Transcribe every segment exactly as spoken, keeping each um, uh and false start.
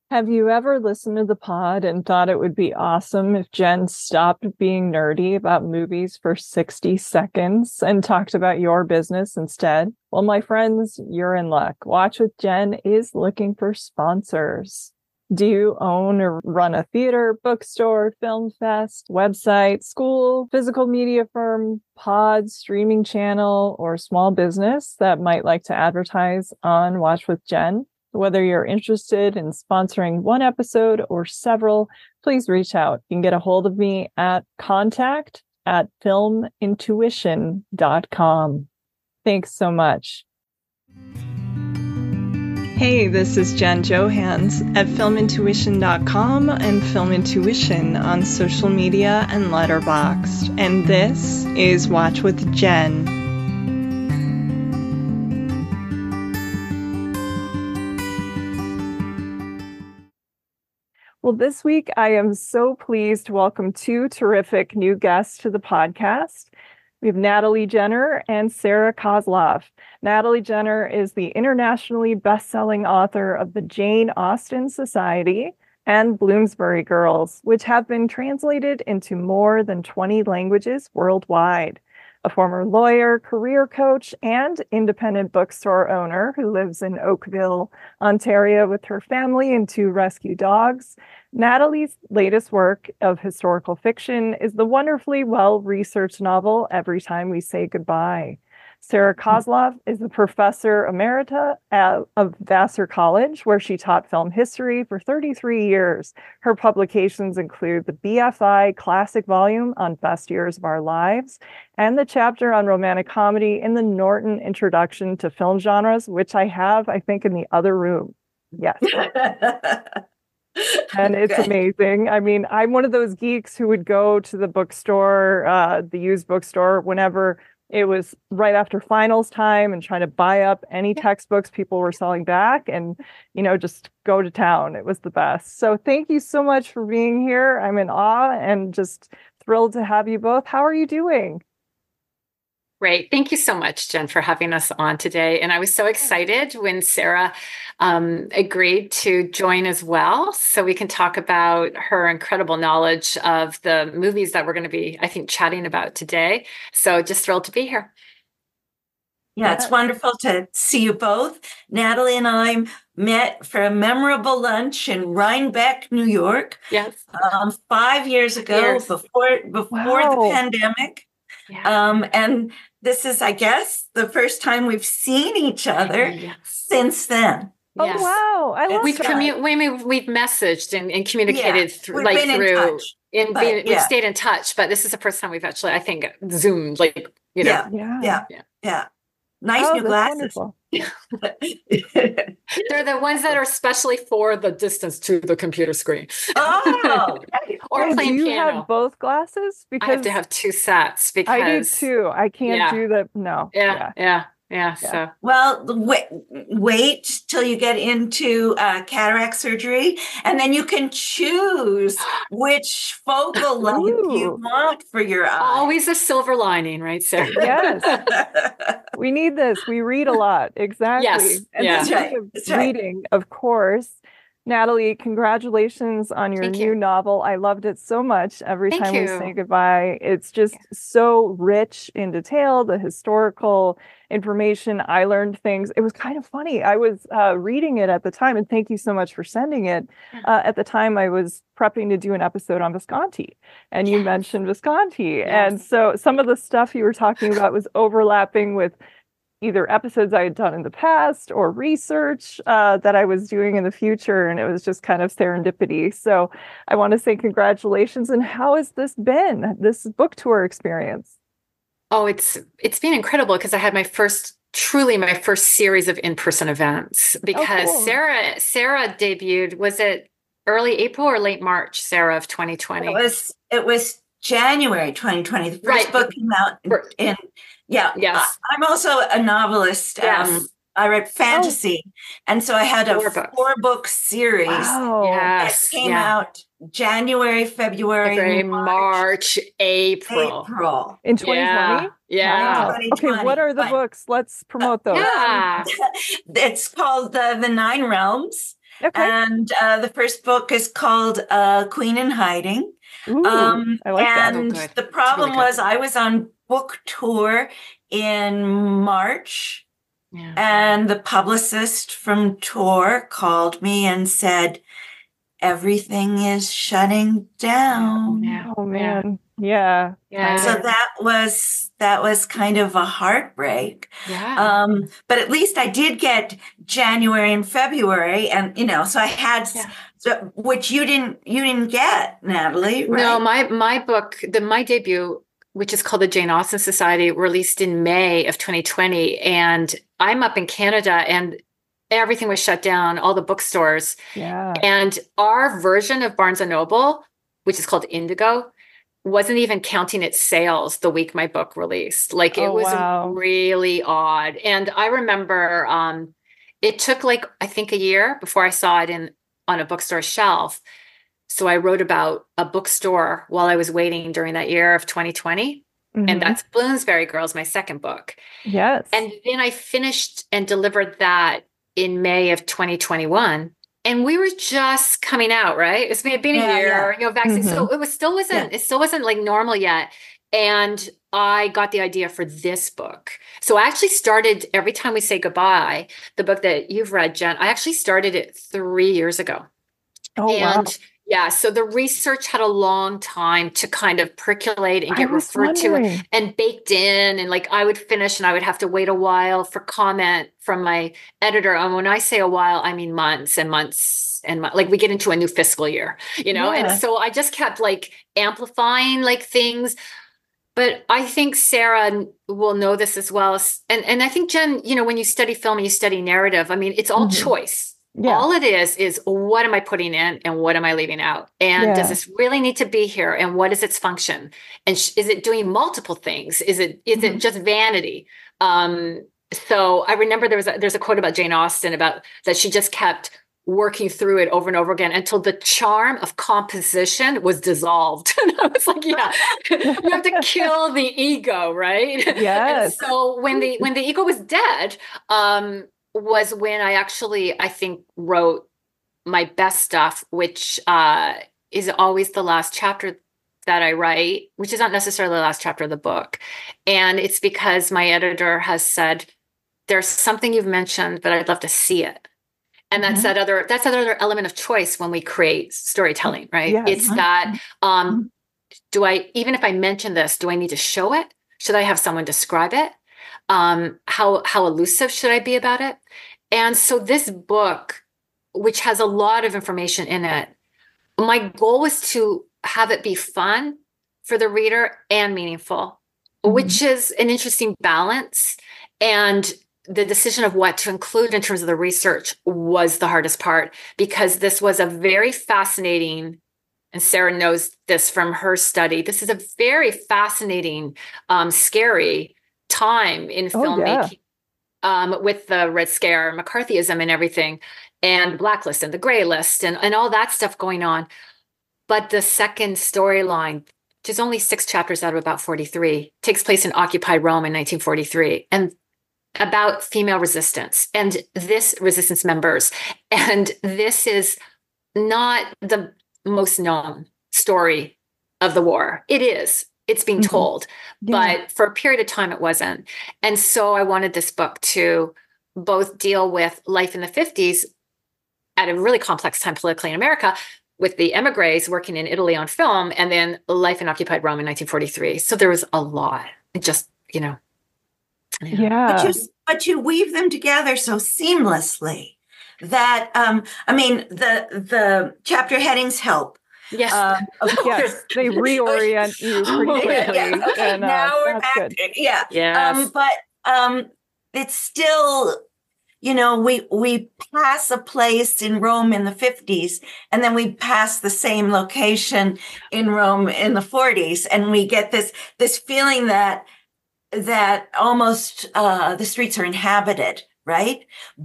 Have you ever listened to the pod and thought it would be awesome if Jen stopped being nerdy about movies for sixty seconds and talked about your business instead? Well, my friends, you're in luck. Watch with Jen is looking for sponsors. Do you own or run a theater, bookstore, film fest, website, school, physical media firm, pod, streaming channel, or small business that might like to advertise on Watch with Jen? Whether you're interested in sponsoring one episode or several, please reach out. You can get a hold of me at contact at film intuition dot com. Thanks so much. Hey, this is Jen Johans at film intuition dot com and Film Intuition on social media and Letterboxd. And this is Watch with Jen. Well, this week I am so pleased to welcome two terrific new guests to the podcast. We have Natalie Jenner and Sarah Kozlov. Natalie Jenner is the internationally best-selling author of The Jane Austen Society and Bloomsbury Girls, which have been translated into more than twenty languages worldwide. A former lawyer, career coach, and independent bookstore owner who lives in Oakville, Ontario with her family and two rescue dogs, Natalie's latest work of historical fiction is the wonderfully well-researched novel Every Time We Say Goodbye. Sarah Kozlov is the professor emerita at, of Vassar College, where she taught film history for thirty-three years. Her publications include the B F I Classic Volume on Best Years of Our Lives and the chapter on romantic comedy in the Norton Introduction to Film Genres, which I have, I think, in the other room. Yes. And it's okay. Amazing. I mean, I'm one of those geeks who would go to the bookstore, uh, the used bookstore, whenever it was right after finals time and trying to buy up any textbooks people were selling back and, you know, just go to town. It was the best. So thank you so much for being here. I'm in awe and just thrilled to have you both. How are you doing? Great. Thank you so much, Jen, for having us on today. And I was so excited when Sarah um, agreed to join as well, so we can talk about her incredible knowledge of the movies that we're going to be, I think, chatting about today. So just thrilled to be here. Yeah, it's wonderful to see you both. Natalie and I met for a memorable lunch in Rhinebeck, New York. Yes. Um, five years ago, years. before before wow. the pandemic. Yeah. Um, and this is, I guess, the first time we've seen each other yes. since then. Oh, yes. wow. I love we've that. Commu- we've, we've messaged and, and communicated yeah. through, like been through, in touch, in, but, been, yeah. we've stayed in touch, but this is the first time we've actually, I think, Zoomed, like, you know. Yeah. Yeah. Yeah. yeah. yeah. Nice oh, new glasses. They're the ones that are specially for the distance to the computer screen. Oh, or oh, playing do you piano. have both glasses? Because I have to have two sets because I do too. I can't yeah. do the no. Yeah, yeah, yeah. Yeah, yeah. So well, wait, wait till you get into uh, cataract surgery, and then you can choose which focal length you want for your eye. Always a silver lining, right, Sarah? Yes, we need this. We read a lot, exactly. Yes, and yeah. That's right. That's right. Reading, of course. Natalie, congratulations on your Thank new you. novel. I loved it so much. Every Thank time you. we say goodbye, it's just yeah. so rich in detail, the historical information. I learned things. It was kind of funny. I was uh, reading it at the time, and thank you so much for sending it. Uh, at the time, I was prepping to do an episode on Visconti, and yes. you mentioned Visconti. Yes. And so some of the stuff you were talking about was overlapping with either episodes I had done in the past or research uh, that I was doing in the future. And it was just kind of serendipity. So I want to say congratulations. And how has this been, this book tour experience? Oh, it's it's been incredible because I had my first, truly my first series of in-person events because oh, cool. Sarah, Sarah debuted, was it early April or late March, Sarah, of twenty twenty? It was, it was January twenty twenty. The first right. book came out in, in yeah. Yes. I'm also a novelist. Yes. Um, I read fantasy. Oh. And so I had a four, four book series wow. yes. that came yeah. out January, February, February March, March, April. April. In twenty twenty? Yeah. Wow. Okay, what are the but, books? Let's promote those. Yeah. It's called the, the Nine Realms. Okay. And uh, the first book is called uh, Queen in Hiding. Ooh, um, I like that. and Oh, the problem really was I was on book tour in March, yeah. and the publicist from tour called me and said, everything is shutting down. Yeah. Oh man. Yeah. Yeah. So that was that was kind of a heartbreak. Yeah. Um, but at least I did get January and February, and you know, so I had Yeah. so, which you didn't you didn't get, Natalie, right? No, my my book, the my debut, which is called the Jane Austen Society, released in May of twenty twenty, and I'm up in Canada, and everything was shut down, all the bookstores. Yeah. And our version of Barnes and Noble, which is called Indigo, wasn't even counting its sales the week my book released. Like it Oh, was wow. really odd. And I remember um, it took like, I think a year before I saw it in on a bookstore shelf. So I wrote about a bookstore while I was waiting during that year of twenty twenty. Mhm. And that's Bloomsbury Girls, my second book. Yes. And then I finished and delivered that in May of twenty twenty-one. And we were just coming out, right? It's been, been a Yeah, year, yeah. you know, vaccine. Mhm. So it was still wasn't, Yeah. it still wasn't like normal yet. And I got the idea for this book. So I actually started Every Time We Say Goodbye, the book that you've read, Jen, I actually started it three years ago. Oh, and wow. yeah, so the research had a long time to kind of percolate and I get was referred to wondering. and baked in. And like I would finish and I would have to wait a while for comment from my editor. And when I say a while, I mean months and months and mon- like we get into a new fiscal year, you know? Yeah. And so I just kept like amplifying like things. But I think Sarah will know this as well. as- And, and I think, Jen, you know, when you study film and you study narrative, I mean, it's all Mhm. choice. Yeah. All it is, is what am I putting in and what am I leaving out? And Yeah. does this really need to be here? And what is its function? And sh- is it doing multiple things? Is it, is Mhm. it just vanity? Um, so I remember there was a, there's a quote about Jane Austen about that she just kept working through it over and over again until the charm of composition was dissolved. And I was like, yeah, you have to kill the ego, right? Yes. And so when the when the ego was dead, um, was when I actually, I think, wrote my best stuff, which uh, is always the last chapter that I write, which is not necessarily the last chapter of the book. And it's because my editor has said, there's something you've mentioned, but I'd love to see it. And that's Mhm. that other, that's that other element of choice when we create storytelling, right? Yes. It's that, um, do I, even if I mention this, do I need to show it? Should I have someone describe it? Um, how, how elusive should I be about it? And so this book, which has a lot of information in it, my goal was to have it be fun for the reader and meaningful, Mhm. which is an interesting balance. And the decision of what to include in terms of the research was the hardest part, because this was a very fascinating, and Sarah knows this from her study, this is a very fascinating, um, scary time in Oh, filmmaking, yeah. um, with the Red Scare, McCarthyism and everything, and Blacklist and the Gray List and, and all that stuff going on. But the second storyline, which is only six chapters out of about forty-three, takes place in occupied Rome in nineteen forty-three. And about female resistance and this resistance members. And this is not the most known story of the war. It is. It's being Mhm. told. Yeah. But for a period of time, it wasn't. And so I wanted this book to both deal with life in the fifties at a really complex time politically in America, with the emigres working in Italy on film, and then life in occupied Rome in nineteen forty-three. So there was a lot. It just, you know. Yeah. But you, but you weave them together so seamlessly that, um, I mean, the the chapter headings help. Yes, Um, of course. Yes, they reorient you pretty quickly. Yeah, yeah. Okay, and, uh, now we're that's back. good. Yeah. yes. Um, but um, it's still, you know, we we pass a place in Rome in the fifties, and then we pass the same location in Rome in the forties, and we get this this feeling that that almost uh, the streets are inhabited, right,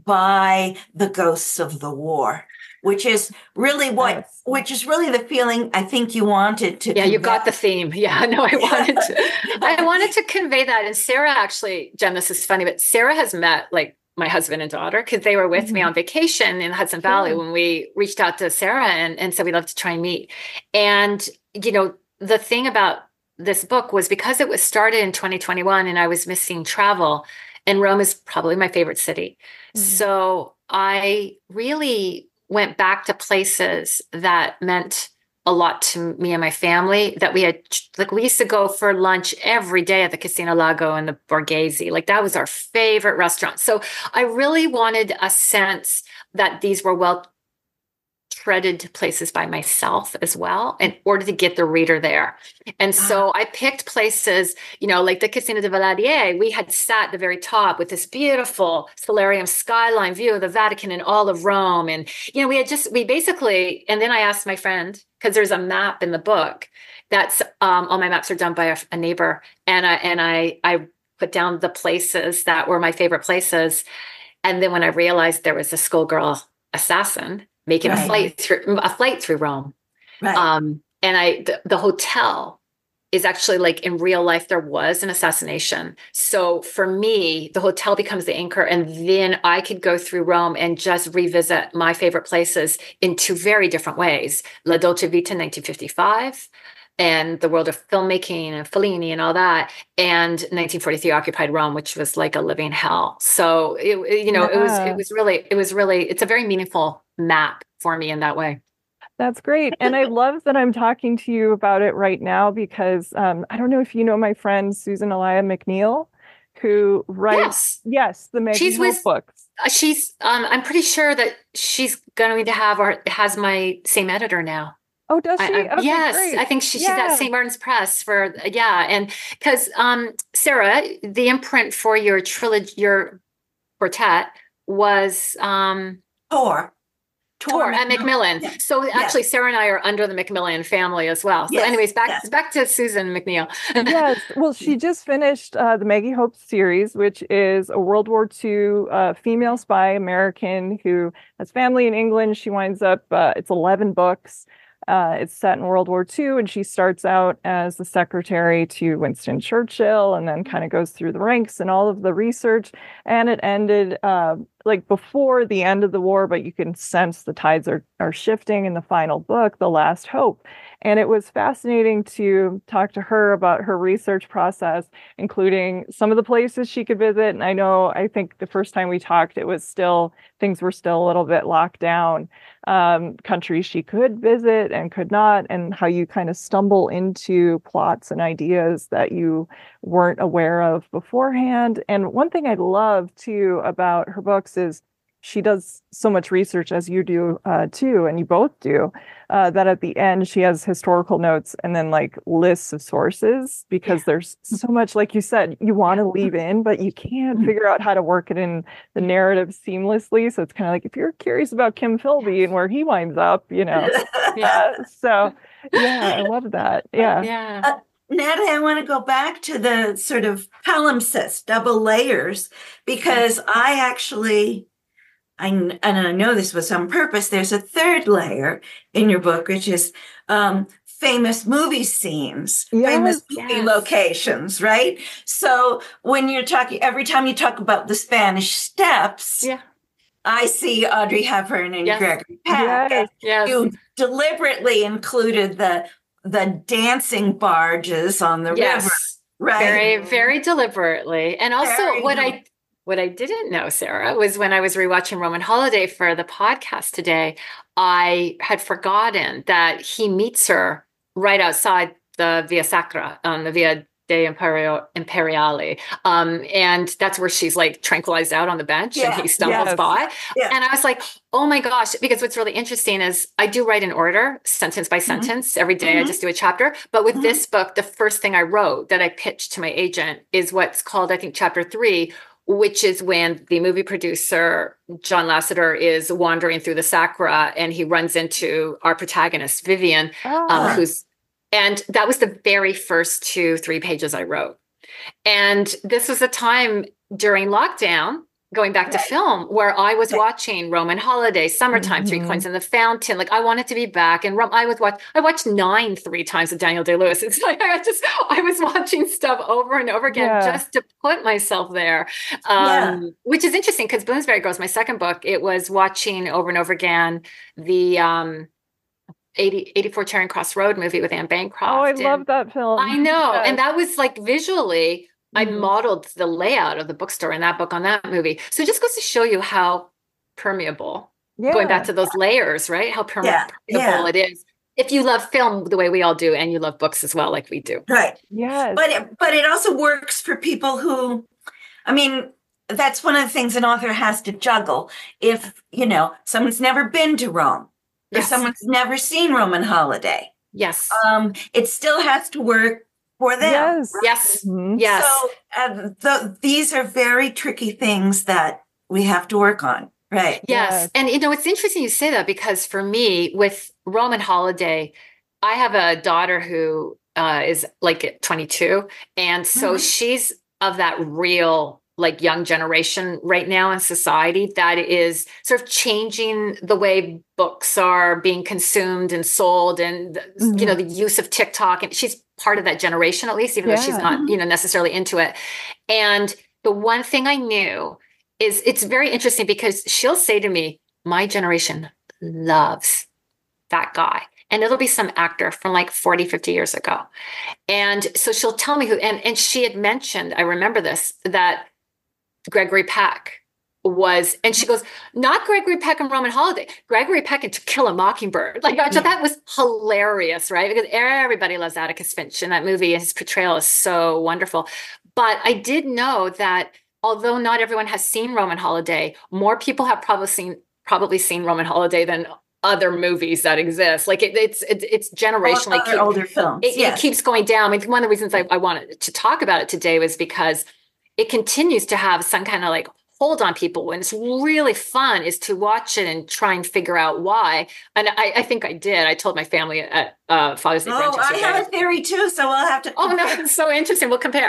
by the ghosts of the war, which is really what, Yes. which is really the feeling I think you wanted to. Yeah, you convey. got the theme. Yeah, no, I wanted to, I wanted to convey that. And Sarah actually, Jen, this is funny, but Sarah has met like my husband and daughter, because they were with Mhm. me on vacation in the Hudson Sure. Valley when we reached out to Sarah and, and said we'd love to try and meet. And, you know, the thing about this book was because it was started in twenty twenty-one and I was missing travel, and Rome is probably my favorite city. Mhm. So I really went back to places that meant a lot to me and my family, that we had, like, we used to go for lunch every day at the Casino Lago and the Borghese. Like, that was our favorite restaurant. So I really wanted a sense that these were well treaded places by myself as well, in order to get the reader there. And so I picked places, you know, like the Casino de Valadier. We had sat at the very top with this beautiful solarium skyline view of the Vatican and all of Rome. And, you know, we had just, we basically, and then I asked my friend, because there's a map in the book that's, um, all my maps are done by a, a neighbor. And I, and I, I put down the places that were my favorite places. And then when I realized there was a schoolgirl assassin making Right. a flight through a flight through Rome. Right. Um, and I, the, the hotel is actually, like, in real life, there was an assassination. So for me, the hotel becomes the anchor, and then I could go through Rome and just revisit my favorite places in two very different ways. La Dolce Vita, nineteen fifty-five, and the world of filmmaking and Fellini and all that, and nineteen forty-three occupied Rome, which was like a living hell. So it, you know, it was, it Yeah. was really, it was really, it's a very meaningful map for me in that way. That's great. And I love that I'm talking to you about it right now because um, I don't know if you know my friend Susan Elia McNeil, who writes, Yes, yes, the Maggie she's Hope with, books. uh, she's, um, I'm pretty sure that she's going to have, or has my same editor now. Oh, does I, she? I, Okay, yes, great. I think she, she's Yeah. at Saint Martin's Press for, yeah. And because, um, Sarah, the imprint for your trilogy, your quartet was, um, Tor. Tor at Macmillan. Yeah. So actually, Yes. Sarah and I are under the Macmillan family as well. So Yes, anyways, back, yes. back to Susan McNeil. Yes. Well, she just finished uh, the Maggie Hope series, which is a World War Two uh, female spy American who has family in England. She winds up, uh, it's eleven books. Uh, it's set in World War Two, and she starts out as the secretary to Winston Churchill and then kind of goes through the ranks and all of the research. And it ended uh, like before the end of the war, but you can sense the tides are, are shifting in the final book, The Last Hope. And it was fascinating to talk to her about her research process, including some of the places she could visit. And I know, I think the first time we talked, it was still, things were still a little bit locked down. Um, countries she could visit and could not, and how you kind of stumble into plots and ideas that you weren't aware of beforehand. And one thing I love too about her books is she does so much research, as you do uh, too, and you both do, uh, that at the end she has historical notes and then like lists of sources, because Yeah. there's so much, like you said, you want to leave in, but you can't figure out how to work it in the narrative seamlessly. So it's kind of like, if you're curious about Kim Philby and where he winds up, you know. Yeah. Uh, so yeah, I love that. Yeah. Yeah. Uh, Natalie, I want to go back to the sort of palimpsest, double layers, because I actually, I, and I know this was on purpose, there's a third layer in your book, which is um, famous movie scenes, Yes, famous movie yes. locations, right? So when you're talking, every time you talk about the Spanish Steps, Yeah. I see Audrey Hepburn and Yes. Gregory Peck. Yes. Yes. You deliberately included the the dancing barges on the river, Yes. right? Very, very deliberately. And also Very what del- I what I didn't know, Sarah, was when I was rewatching Roman Holiday for the podcast today, I had forgotten that he meets her right outside the Via Sacra on the Via de Imperio, Imperiale. Um, and that's where she's like tranquilized out on the bench Yeah, and he stumbles yes. by. Yeah. And I was like, oh my gosh, because what's really interesting is I do write in order, sentence by sentence. Every day I Mhm. just do a chapter. But with Mhm. this book, the first thing I wrote that I pitched to my agent is what's called, I think, chapter three, which is when the movie producer, John Lasseter, is wandering through the Sacra and he runs into our protagonist, Vivian, um, Ah, who's, and that was the very first two, three pages I wrote. And this was a time during lockdown going back to Right. film, where I was Right. watching Roman Holiday, Summertime, Three Mhm. Coins in the Fountain. Like I wanted to be back, and Rom- I would watch. I watched Nine three times with Daniel Day Lewis. It's like I just I was watching stuff over and over again Yeah. just to put myself there, um, Yeah. which is interesting because Bloomsbury Girls, my second book, it was watching over and over again the um, eighty, eighty-four Charing Cross Road movie with Anne Bancroft. Oh, I And love that film. I know, Yes. and that was like visually. I Mhm. modeled the layout of the bookstore in that book on that movie. So it just goes to show you how permeable, Yeah. going back to those layers, right? How perme- Yeah, permeable yeah. it is. If you love film the way we all do, and you love books as well, like we do. Right. Yes. But it, but it also works for people who, I mean, that's one of the things an author has to juggle. If, you know, someone's never been to Rome, or Yes. someone's never seen Roman Holiday, Yes. um, it still has to work for them. Yes. Yes. Mhm. Yes. So uh, th- these are very tricky things that we have to work on. Right. Yes. Yes. And you know, it's interesting you say that, because for me, with Roman Holiday, I have a daughter who uh, is like twenty-two. And so Mhm. she's of that real, like, young generation right now in society that is sort of changing the way books are being consumed and sold, and, Mhm. you know, the use of TikTok. And she's part of that generation, at least, even though she's Yeah. not, Mhm. you know, necessarily into it. And the one thing I knew is it's very interesting, because she'll say to me, my generation loves that guy. And it'll be some actor from like forty, fifty years ago. And so she'll tell me who, and, and she had mentioned, I remember this, that Gregory Peck was, and she goes, not Gregory Peck and Roman Holiday, Gregory Peck and To Kill a Mockingbird. Like, I thought that was hilarious, right? Because everybody loves Atticus Finch in that movie, and his portrayal is so wonderful. But I did know that although not everyone has seen Roman Holiday, more people have probably seen probably seen Roman Holiday than other movies that exist. Like it, it's it, it's generationally Other keep, older films. it, Yes. it keeps going down. I mean, one of the reasons I, I wanted to talk about it today was because it continues to have some kind of like hold on people, and it's really fun is to watch it and try and figure out why. And I, I think I did. I told my family at uh, Father's Day brunch Oh, I yesterday. have a theory too, so we'll have to. Oh no, it's so interesting. We'll compare.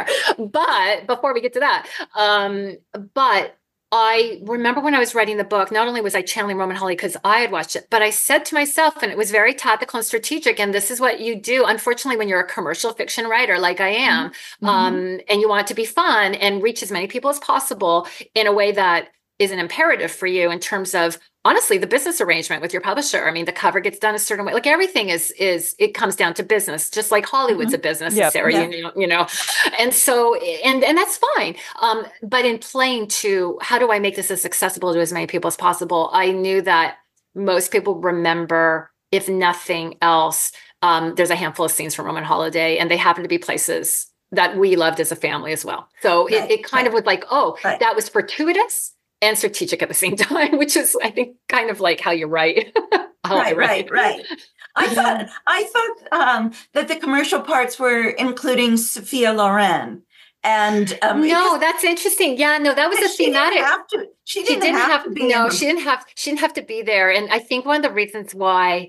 But before we get to that, um, but I remember when I was writing the book, not only was I channeling Roman Holiday because I had watched it, but I said to myself, and it was very tactical and strategic, and this is what you do, unfortunately, when you're a commercial fiction writer like I am, Mhm. um, and you want it to be fun and reach as many people as possible in a way that is an imperative for you in terms of, honestly, the business arrangement with your publisher. I mean, the cover gets done a certain way. Like everything is, is it comes down to business, just like Hollywood's a business, Yep. Sarah, Yeah. you know, you know, and so, and, and that's fine. Um, but in playing to, how do I make this as accessible to as many people as possible? I knew that most people remember, if nothing else, um, there's a handful of scenes from Roman Holiday, and they happen to be places that we loved as a family as well. So Right, it, it kind right. of was like, oh, Right. that was fortuitous and strategic at the same time, which is, I think, kind of like how you write. How I Right, right, write. right. I thought I thought um, that the commercial parts were including Sophia Loren, and um, No, because- that's interesting. Yeah, no, that was a because she thematic. didn't have to. She She didn't, didn't have, have, to be. no, in the- she didn't have, she didn't have to be there. And I think one of the reasons why,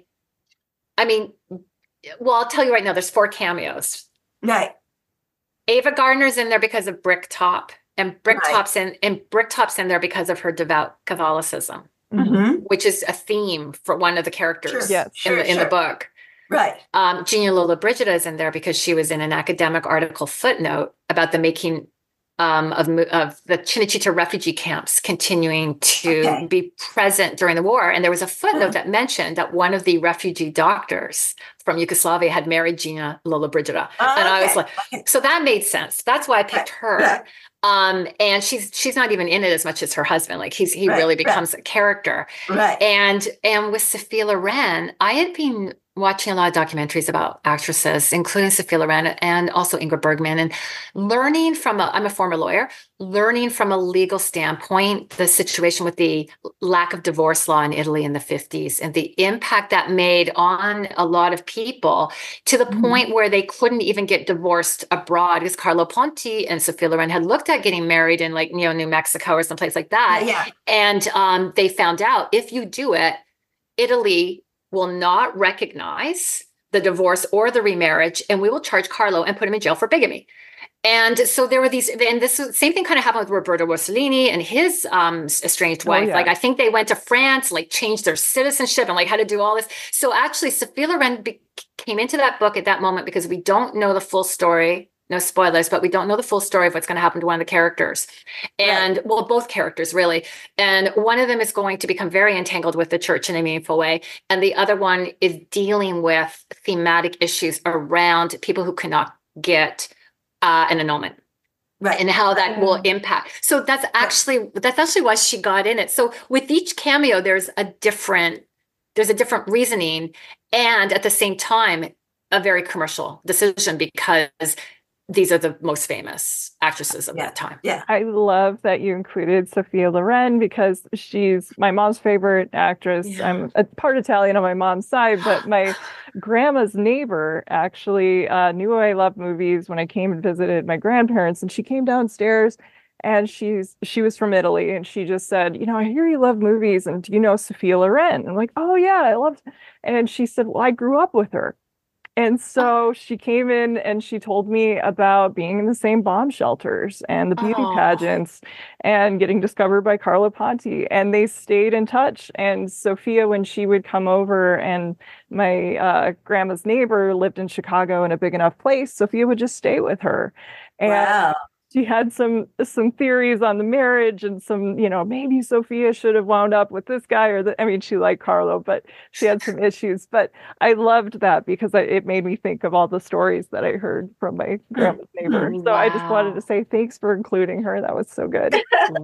I mean, well, I'll tell you right now, there's four cameos. Right. Ava Gardner's in there because of Bricktop, and Bricktop's Right. in, and Bricktop's in there because of her devout Catholicism, Mhm. Mhm. which is a theme for one of the characters Sure. Yes. in Sure, the in the sure. book. Right. Um, Gina Lollobrigida is in there because she was in an academic article footnote about the making um, of, mo- of the Cinecittà refugee camps continuing to Okay. be present during the war. And there was a footnote Uh-huh. that mentioned that one of the refugee doctors from Yugoslavia had married Gina Lollobrigida. Oh, and I was okay. like, Okay. so that made sense. That's why I picked her. Right. Um, and she's she's not even in it as much as her husband. Like he's he Right, really right. becomes a character. Right. And and with Sophia Loren, I had been watching a lot of documentaries about actresses, including Sophia Loren and also Ingrid Bergman, and learning from a, I'm a former lawyer, learning from a legal standpoint, the situation with the lack of divorce law in Italy in the fifties and the impact that made on a lot of people to the Mhm. point where they couldn't even get divorced abroad, because Carlo Ponti and Sophia Loren had looked at getting married in like, you know, New Mexico or someplace like that. Yeah. And um, they found out if you do it, Italy will not recognize the divorce or the remarriage, and we will charge Carlo and put him in jail for bigamy. And so there were these, and this same thing kind of happened with Roberto Rossellini and his um, estranged wife. Oh, yeah. Like, I think they went to France, like changed their citizenship and like had to do all this. So actually, Sophia Loren be- came into that book at that moment because we don't know the full story. No spoilers, but we don't know the full story of what's going to happen to one of the characters. And right. well, both characters really. And one of them is going to become very entangled with the church in a meaningful way. And the other one is dealing with thematic issues around people who cannot get uh, an annulment. Right. And how that will impact. So that's actually, that's actually why she got in it. So with each cameo, there's a different, there's a different reasoning. And at the same time, a very commercial decision because these are the most famous actresses of yeah. that time. Yeah. I love that you included Sophia Loren because she's my mom's favorite actress. Yeah. I'm a part Italian on my mom's side, but my grandma's neighbor actually uh, knew I loved movies when I came and visited my grandparents, and she came downstairs and she's she was from Italy, and she just said, you know, I hear you love movies, and do you know Sophia Loren? I'm like, oh yeah, I loved. And she said, well, I grew up with her. And so she came in and she told me about being in the same bomb shelters and the beauty oh. pageants and getting discovered by Carlo Ponti. And they stayed in touch. And Sophia, when she would come over, and my uh, grandma's neighbor lived in Chicago in a big enough place, Sophia would just stay with her. And wow. she had some some theories on the marriage and some, you know, maybe Sophia should have wound up with this guy or the, I mean, she liked Carlo, but she had some issues. But I loved that because I, it made me think of all the stories that I heard from my grandma's neighbor. Wow. So I just wanted to say thanks for including her. That was so good.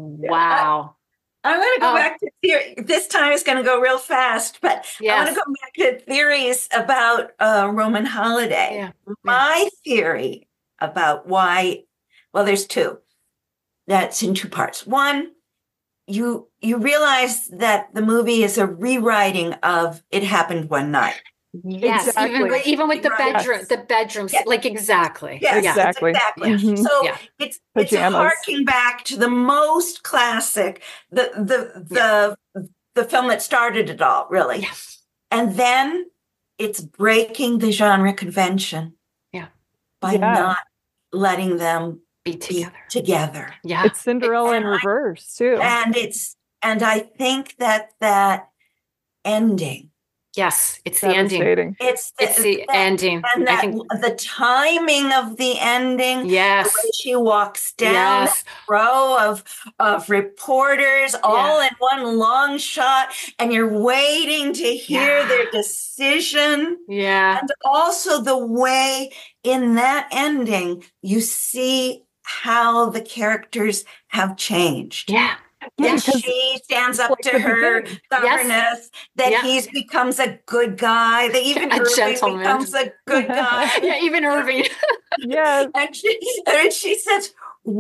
Wow. I'm going to go oh. back to theory. This time is going to go real fast, but yes. I want to go back to theories about uh, Roman Holiday. Yeah. My yeah. theory about why. Well, there's two. That's in two parts. One, you you realize that the movie is a rewriting of It Happened One Night. Yes, exactly. even, even with the bedroom, yes. the bedrooms, yes. like exactly. Yes, exactly. exactly. Mm-hmm. So yeah. it's Pajamas. It's harking back to the most classic, the the the yeah. the film that started it all, really. Yes. And then it's breaking the genre convention. Yeah. By yeah. not letting them be together. Be together. Yeah. It's Cinderella in reverse too. And it's and I think that that ending. Yes, it's the ending. It's the, it's the that, ending. And that, I think the timing of the ending. Yes. The way she walks down yes. that row of, of reporters all yeah. in one long shot, and you're waiting to hear yeah. their decision. Yeah. And also the way in that ending you see how the characters have changed. Yeah. Yeah, she stands up to her stubbornness, yes. that yeah. he becomes a good guy, that even a Irving gentleman. becomes a good guy. yeah, even Irving. yes. And she, and she says,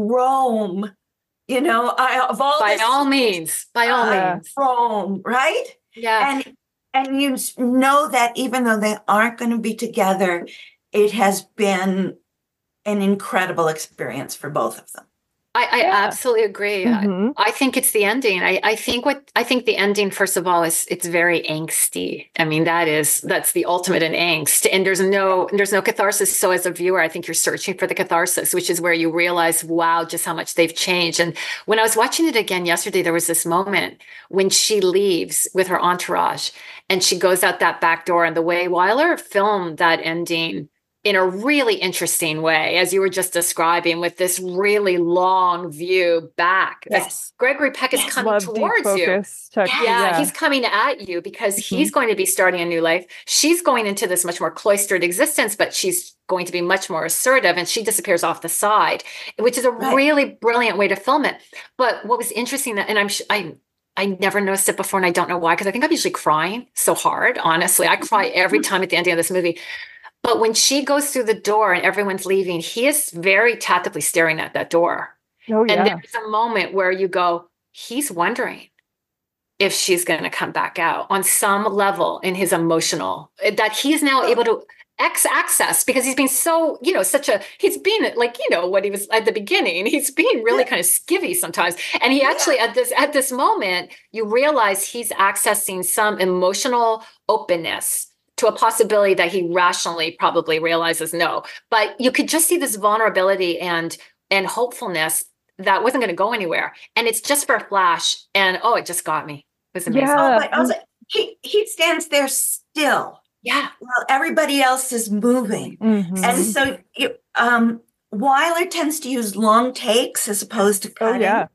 Rome, you know, I, of all By this, all means, by all uh, means. Rome, right? Yeah. And, and you know that even though they aren't going to be together, it has been an incredible experience for both of them. I, I yeah. absolutely agree. Mm-hmm. I, I think it's the ending. I, I think what I think the ending, first of all, is it's very angsty. I mean, that is that's the ultimate in angst. And there's no there's no catharsis. So as a viewer, I think you're searching for the catharsis, which is where you realize, wow, just how much they've changed. And when I was watching it again yesterday, there was this moment when she leaves with her entourage and she goes out that back door, and the way Wyler filmed that ending in a really interesting way, as you were just describing, with this really long view back. Yes. Gregory Peck is yes. coming Love towards you. Tuck, yeah, yeah, he's coming at you because mm-hmm. he's going to be starting a new life. She's going into this much more cloistered existence, but she's going to be much more assertive, and she disappears off the side, which is a right. really brilliant way to film it. But what was interesting, and I'm I I never noticed it before, and I don't know why, because I think I'm usually crying so hard. Honestly, I cry every time at the ending of this movie. But when she goes through the door and everyone's leaving, he is very tactically staring at that door. Oh, yeah. And there's a moment where you go, he's wondering if she's going to come back out on some level in his emotional, that he's now able to X access, because he's been so, you know, such a, he's been like, you know, what he was at the beginning, he's being really yeah. kind of skivvy sometimes. And he yeah. actually at this, at this moment, you realize he's accessing some emotional openness to a possibility that he rationally probably realizes no. But you could just see this vulnerability and and hopefulness that wasn't going to go anywhere. And it's just for a flash. And oh, it just got me. It was amazing. Yeah. Oh, but also, he, he stands there still. Yeah. While everybody else is moving. Mhm. And so you, um, Wyler tends to use long takes as opposed to Oh cutting. yeah.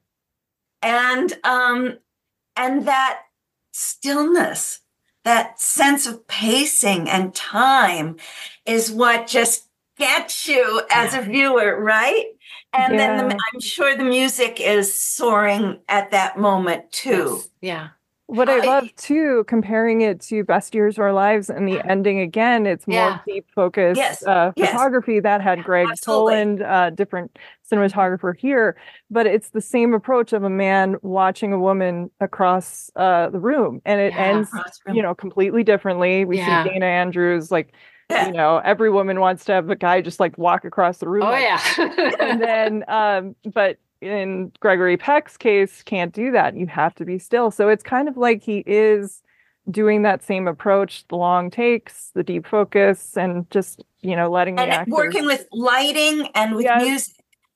And um, and that stillness, that sense of pacing and time is what just gets you as a viewer, right? And then Yeah. the, I'm sure the music is soaring at that moment too. Yes. Yeah. What I I- love too, comparing it to Best Years of Our Lives and the ending again, it's more Yeah. deep focus Yes, uh, yes. photography that had Greg Absolutely. Toland, uh, different cinematographer here, but it's the same approach of a man watching a woman across uh, the room, and it Yeah. ends, Across the room. you know, completely differently. We Yeah. see Dana Andrews, like, Yeah. you know, every woman wants to have a guy just like walk across the room. Oh like yeah. and then um but in Gregory Peck's case can't do that. You have to be still. So it's kind of like he is doing that same approach, the long takes, the deep focus, and just, you know, letting the And actors working with lighting and with Yes. music.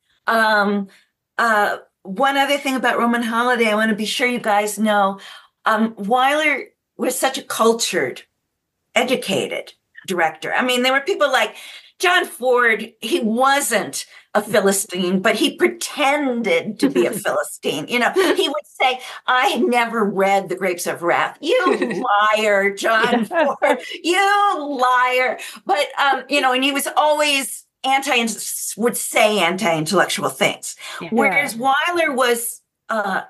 Um, uh, one other thing about Roman Holiday, I want to be sure you guys know, um, Wyler was such a cultured, educated director. I mean, there were people like John Ford. He wasn't a Philistine, but he pretended to be a Philistine. You know, he would say, I never read The Grapes of Wrath. You liar, John Ford. You liar. But, um, you know, and he was always anti, would say anti-intellectual things. Yeah. Whereas Wyler was uh,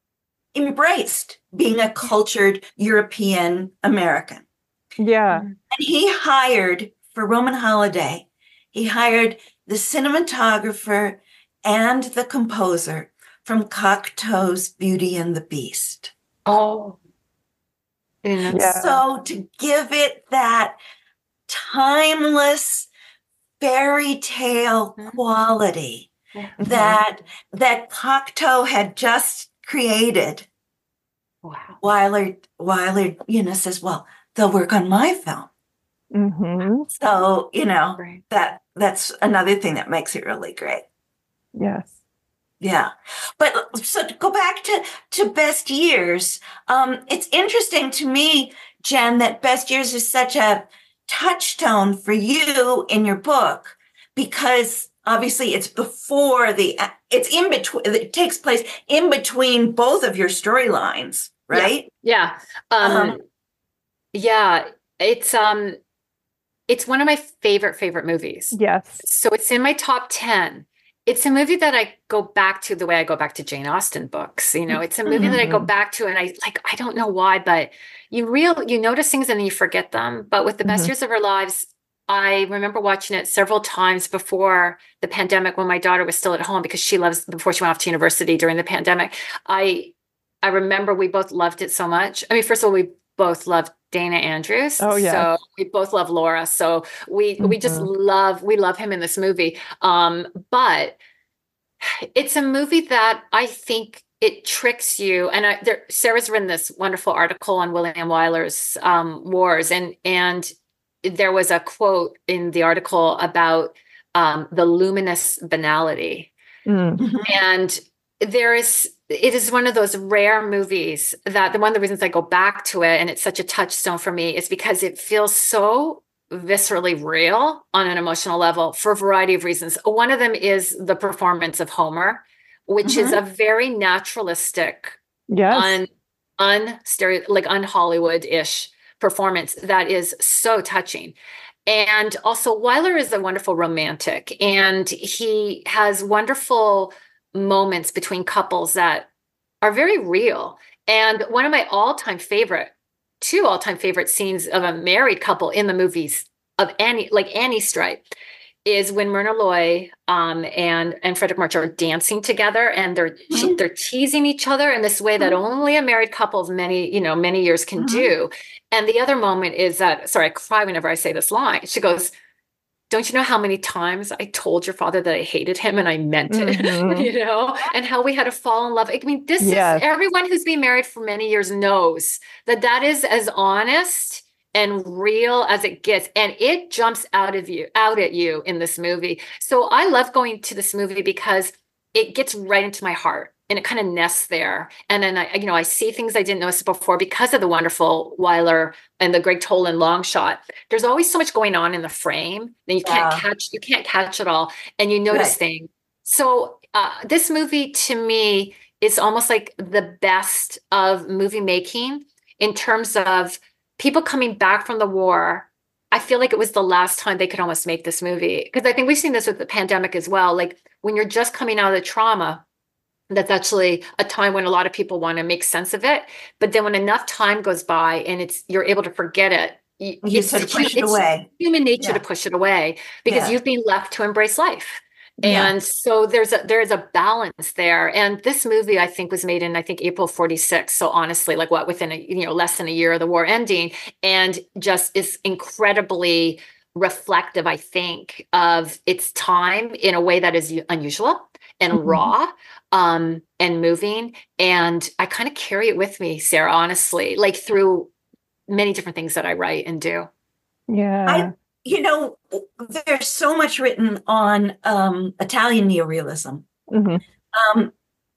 embraced being a cultured European American. yeah. And he hired, for Roman Holiday, he hired the cinematographer and the composer from Cocteau's Beauty and the Beast. Oh. I didn't know. Yeah. So to give it that timeless fairy tale Mhm. quality Yeah. that that Cocteau had just created, Wow. Wyler, Wyler, you know, says, well, they'll work on my film. Hmm. So, you know, Great. that that's another thing that makes it really great. Yes. Yeah. But so to go back to, to Best Years, um, it's interesting to me, Jen, that Best Years is such a touchstone for you in your book, because obviously it's before the, it's in between, it takes place in between both of your storylines, right? Yeah. Um, Um, yeah. It's um it's one of my favorite, favorite movies. Yes. So it's in my top ten. It's a movie that I go back to the way I go back to Jane Austen books. You know, it's a movie that I go Mhm. back to and I like, I don't know why, but you real, you notice things and then you forget them. But with The Best Mhm. Years of Our Lives, I remember watching it several times before the pandemic when my daughter was still at home because she loves, before she went off to university during the pandemic. I, I remember we both loved it so much. I mean, first of all, we both loved Dana Andrews. Oh, yeah. So we both love Laura. So we we just Mhm. love we love him in this movie. Um, but it's a movie that I think it tricks you. And I, there, Sarah's written this wonderful article on William Wyler's um, Wars, and and there was a quote in the article about um, the luminous banality. Mm. And there is, it is one of those rare movies that the one of the reasons I go back to it and it's such a touchstone for me is because it feels so viscerally real on an emotional level for a variety of reasons. One of them is the performance of Homer, which is a very naturalistic, Yes. un, un stereo, like un Hollywood-ish performance that is so touching. And also Wyler is a wonderful romantic, and he has wonderful moments between couples that are very real. And one of my all-time favorite, two all-time favorite scenes of a married couple in the movies of any, like any stripe, is when Myrna Loy um, and and Frederick March are dancing together, and they're she, they're teasing each other in this way that only a married couple of many you know many years can Mhm. do. And the other moment is that, sorry, I cry whenever I say this line. She goes, "Don't you know how many times I told your father that I hated him and I meant it?" Mhm. you know, and how we had to fall in love. I mean, this Yes. is everyone who's been married for many years knows that that is as honest and real as it gets. And it jumps out of you, out at you in this movie. So I love going to this movie because it gets right into my heart and it kind of nests there. And then I, you know, I see things I didn't notice before because of the wonderful Wyler and the Greg Toland long shot. There's always so much going on in the frame that you can't Yeah. catch, you can't catch it all. And you notice Right. things. So uh, this movie to me is almost like the best of movie making in terms of people coming back from the war. I feel like it was the last time they could almost make this movie, because I think we've seen this with the pandemic as well. Like when you're just coming out of the trauma, that's actually a time when a lot of people want to make sense of it. But then when enough time goes by and it's you're able to forget it, You it's, sort of push it it's away. human nature Yeah. to push it away because Yeah. you've been left to embrace life. Yeah. And so there's a there's a balance there. And this movie, I think, was made in, I think, April forty-six. So honestly, like what, within a, you know, less than a year of the war ending, and just is incredibly reflective, I think, of its time in a way that is unusual and Mhm. raw um, and moving. And I kind of carry it with me, Sarah, honestly, like through many different things that I write and do. Yeah. I, you know, there's so much written on um, Italian neorealism. Mhm. Um,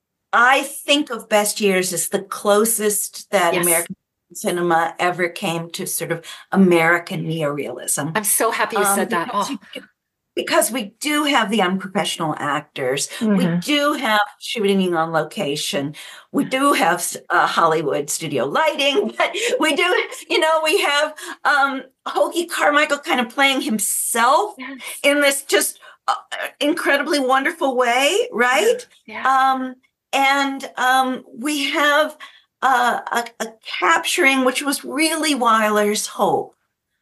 I think of Best Years as the closest that Yes. American cinema ever came to sort of American neorealism. I'm so happy you Um, said that. because, Oh, we do, because we do have the unprofessional actors. We Mhm. do have shooting on location. We do have uh, Hollywood studio lighting. But we do, you know, we have um, Hoagie Carmichael kind of playing himself yes. in this just uh, incredibly wonderful way, right? Yeah. Um, and um, we have uh, a, a capturing, which was really Wyler's hope,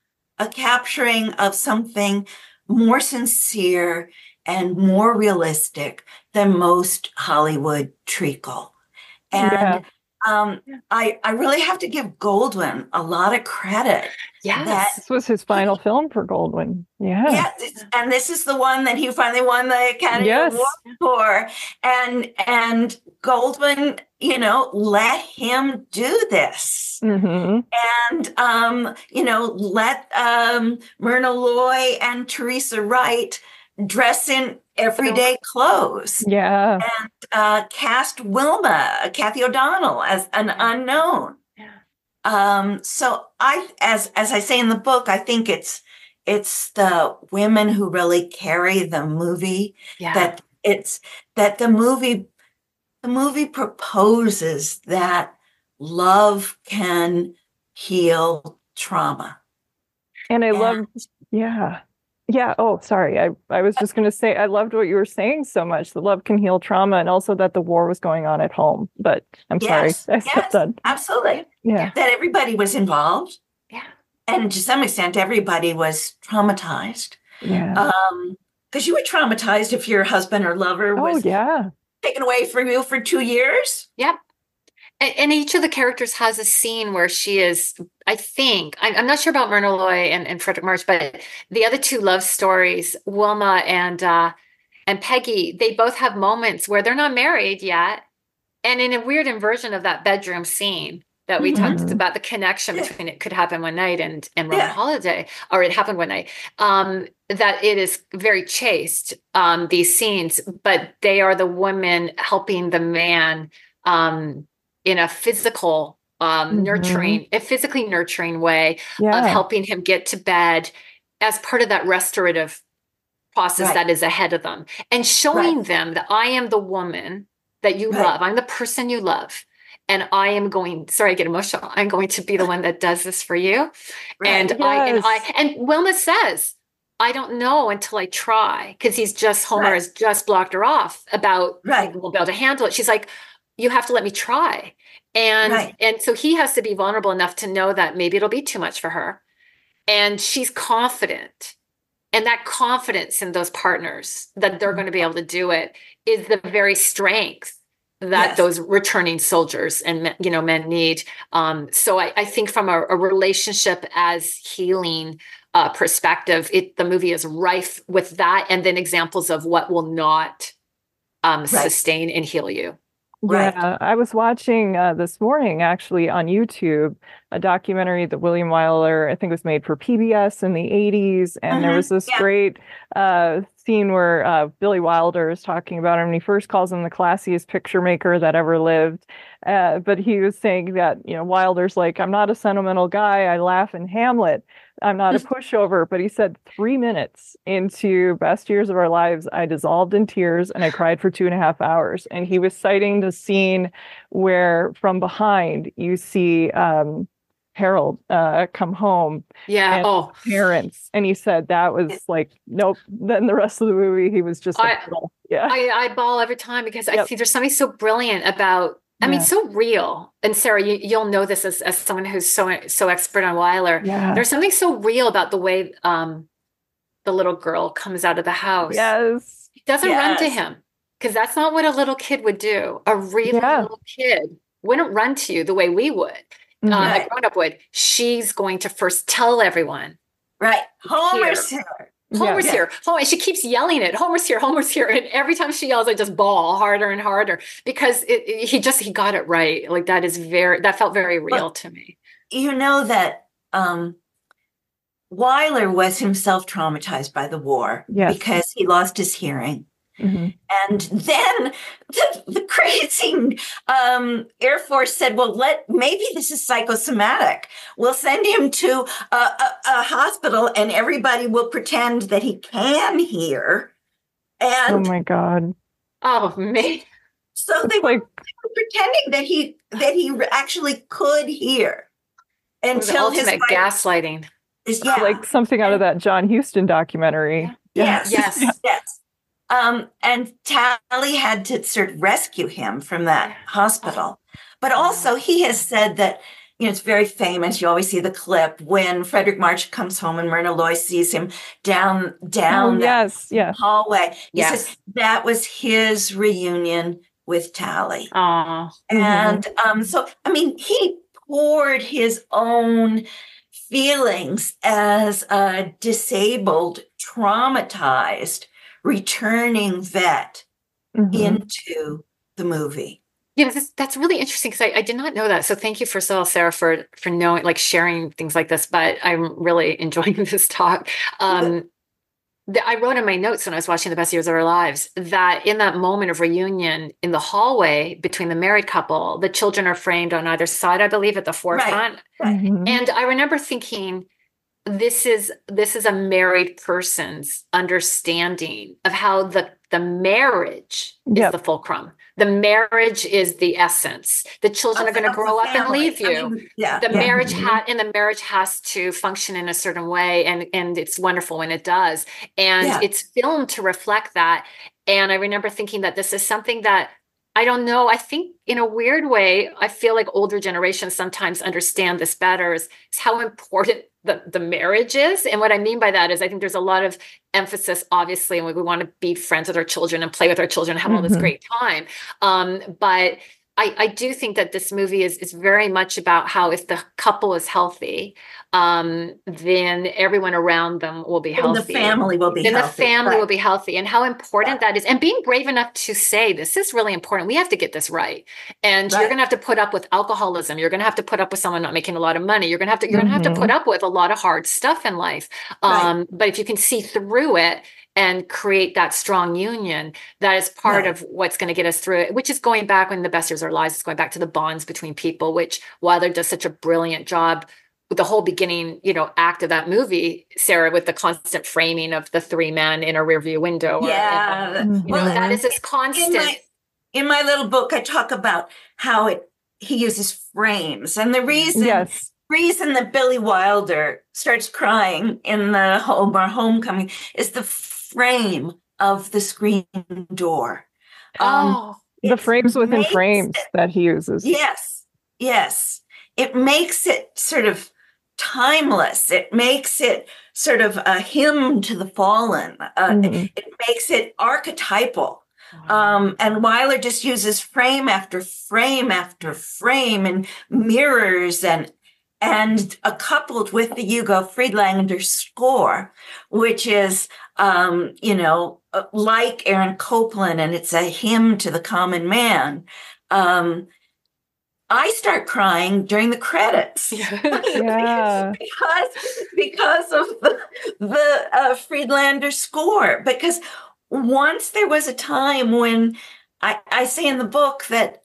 a capturing of something more sincere and more realistic than most Hollywood treacle. And Yeah. um, I, I really have to give Goldwyn a lot of credit. Yes. That This was his final film for Goldwyn. Yeah. yeah, it's- and this is the one that he finally won the Academy Yes. Award for. And and Goldwyn, you know, let him do this. Mhm. And um, you know, let um Myrna Loy and Teresa Wright dress in everyday clothes. Yeah. Uh, cast Wilma, Kathy O'Donnell, as an unknown. Yeah. Um, so I, as as I say in the book, I think it's it's the women who really carry the movie. Yeah. That it's that the movie the movie proposes that love can heal trauma. And I And- love, yeah. Yeah. Oh, sorry. I, I was just going to say, I loved what you were saying so much. The love can heal trauma, and also that the war was going on at home. But I'm Yes, sorry. I stepped yes. on. Absolutely. Yeah. That everybody was involved. Yeah. And to some extent, everybody was traumatized. Yeah. Um, because you were traumatized if your husband or lover Oh, was yeah. taken away from you for two years. Yep. And, and each of the characters has a scene where she is, I think, I'm, I'm not sure about Myrna Loy and, and Frederick March, but the other two love stories, Wilma and uh, and Peggy, they both have moments where they're not married yet. And in a weird inversion of that bedroom scene that we Mhm. talked about, the connection Yeah. between It Could Happen One Night and, and Roman Yeah. Holiday, or It Happened One Night, um, that it is very chaste, um, these scenes, but they are the women helping the man um, in a physical, um, Mhm. nurturing, a physically nurturing way Yeah. of helping him get to bed as part of that restorative process Right. that is ahead of them, and showing them that I am the woman that you Right. love. I'm the person you love. And I am going, sorry, I get emotional. I'm going to be the one that does this for you. Right. And I, and Yes. I, and Wilma says, I don't know until I try. Cause he's just, Homer Right. has just blocked her off about, Right. we'll be able to handle it. She's like, you have to let me try. And, Right. and so he has to be vulnerable enough to know that maybe it'll be too much for her. And she's confident. And that confidence in those partners that they're going to be able to do it is the very strength that Yes. those returning soldiers and men- you know men need. Um, so I, I think from a, a relationship as healing uh, perspective, it the movie is rife with that, and then examples of what will not um, Right. sustain and heal you. Right. Yeah, I was watching uh, this morning actually on YouTube a documentary that William Wyler, I think, was made for P B S in the eighties. And mm-hmm. there was this yeah. great uh, scene where uh, Billy Wilder is talking about him, and he first calls him the classiest picture maker that ever lived. Uh, but he was saying that, you know, Wilder's like, I'm not a sentimental guy. I laugh in Hamlet. I'm not a pushover. But he said three minutes into Best Years of Our Lives, I dissolved in tears and I cried for two and a half hours. And he was citing the scene where from behind you see um, Harold uh, come home. Yeah. And oh, parents. And he said that was like, nope. Then the rest of the movie, he was just, I, a yeah. I, I bawl every time because Yep. I see there's something so brilliant about, I Yeah. mean, so real. And Sarah, you, you'll know this as, as someone who's so, so expert on Wyler. Yeah. There's something so real about the way um, the little girl comes out of the house. Yes. He doesn't Yes. run to him because that's not what a little kid would do. A really Yeah. little kid wouldn't run to you the way we would. Mhm. Um, Right. a grown up would. She's going to first tell everyone. Right. Homer's Here. here. Homer's Yeah. here. Homer, and she keeps yelling it. Homer's here. Homer's here. And every time she yells, I just bawl harder and harder because it, it- he just he got it right. Like that is very that felt very real Well, to me. You know that um, Wyler was himself traumatized by the war Yes. because he lost his hearing. Mhm. And then the, the crazy um, Air Force said, well, let maybe this is psychosomatic. We'll send him to a, a, a hospital and everybody will pretend that he can hear. Oh And my God. Oh man. so they It's were like, pretending that he that he actually could hear It was until his ultimate wife gaslighting. is yeah. like something out of that John Huston documentary. Yes, Yes. yes. Um, and Tally had to sort of rescue him from that hospital. But also, he has said that, you know, it's very famous. You always see the clip when Frederick March comes home and Myrna Loy sees him down down Oh, that yes. Yeah. hallway. He Yes. says that was his reunion with Tally. Oh. And um, so, I mean, he poured his own feelings as a disabled, traumatized, returning vet Mhm. into the movie. You know, this, that's really interesting because I, I did not know that. So thank you first of all, Sarah, for for knowing, like sharing things like this. But I'm really enjoying this talk. Um, the, I wrote in my notes when I was watching The Best Years of Our Lives that in that moment of reunion in the hallway between the married couple, the children are framed on either side, I believe, at the forefront. Right. Mhm. And I remember thinking, this is this is a married person's understanding of how the the marriage Yep. is the fulcrum. The marriage is the essence. The children are Of- going to of the grow up and family. leave you. I mean, yeah. The Yeah. marriage Mhm. ha- and the marriage has to function in a certain way, and and it's wonderful when it does. And Yeah. it's filmed to reflect that. And I remember thinking that this is something that I don't know. I think in a weird way, I feel like older generations sometimes understand this better. Is, is how important the, the marriage is. And what I mean by that is I think there's a lot of emphasis, obviously, and we, we want to be friends with our children and play with our children and have all this Mhm. great time. Um, but I, I do think that this movie is, is very much about how if the couple is healthy, um, then everyone around them will be And the healthy. family will be Then the healthy. family Right. will be healthy, and how important that is. And being brave enough to say, this is really important. We have to get this right. And you're Right. going to have to put up with alcoholism. You're going to have to put up with someone not making a lot of money. You're going to have to, you're going to have to Mhm. put up with a lot of hard stuff in life. Right. Um, but if you can see through it and create that strong union, that is part Right. of what's going to get us through it, which is going back when The Best Years of Our Lives is going back to the bonds between people, which Wilder does such a brilliant job with the whole beginning, you know, act of that movie, Sarah, with the constant framing of the three men in a rearview window. Or, Yeah. Mhm. you know, Well, that is this in constant. my in my little book, I talk about how it he uses frames, and the reason Yes. reason that Billy Wilder starts crying in the home or homecoming is the frame of the screen door. Um, oh, The it frames within makes frames it- that he uses. Yes, yes. It makes it sort of timeless. It makes it sort of a hymn to the fallen. Uh, Mhm. It makes it archetypal. wow. Um, and Wyler just uses frame after frame after frame and mirrors and and uh, coupled with the Hugo Friedlander score, which is, um, you know, uh, like Aaron Copland, and it's a hymn to the common man. Um, I start crying during the credits. Yeah. because because of the, the uh, Friedlander score. Because once there was a time when I, I say in the book that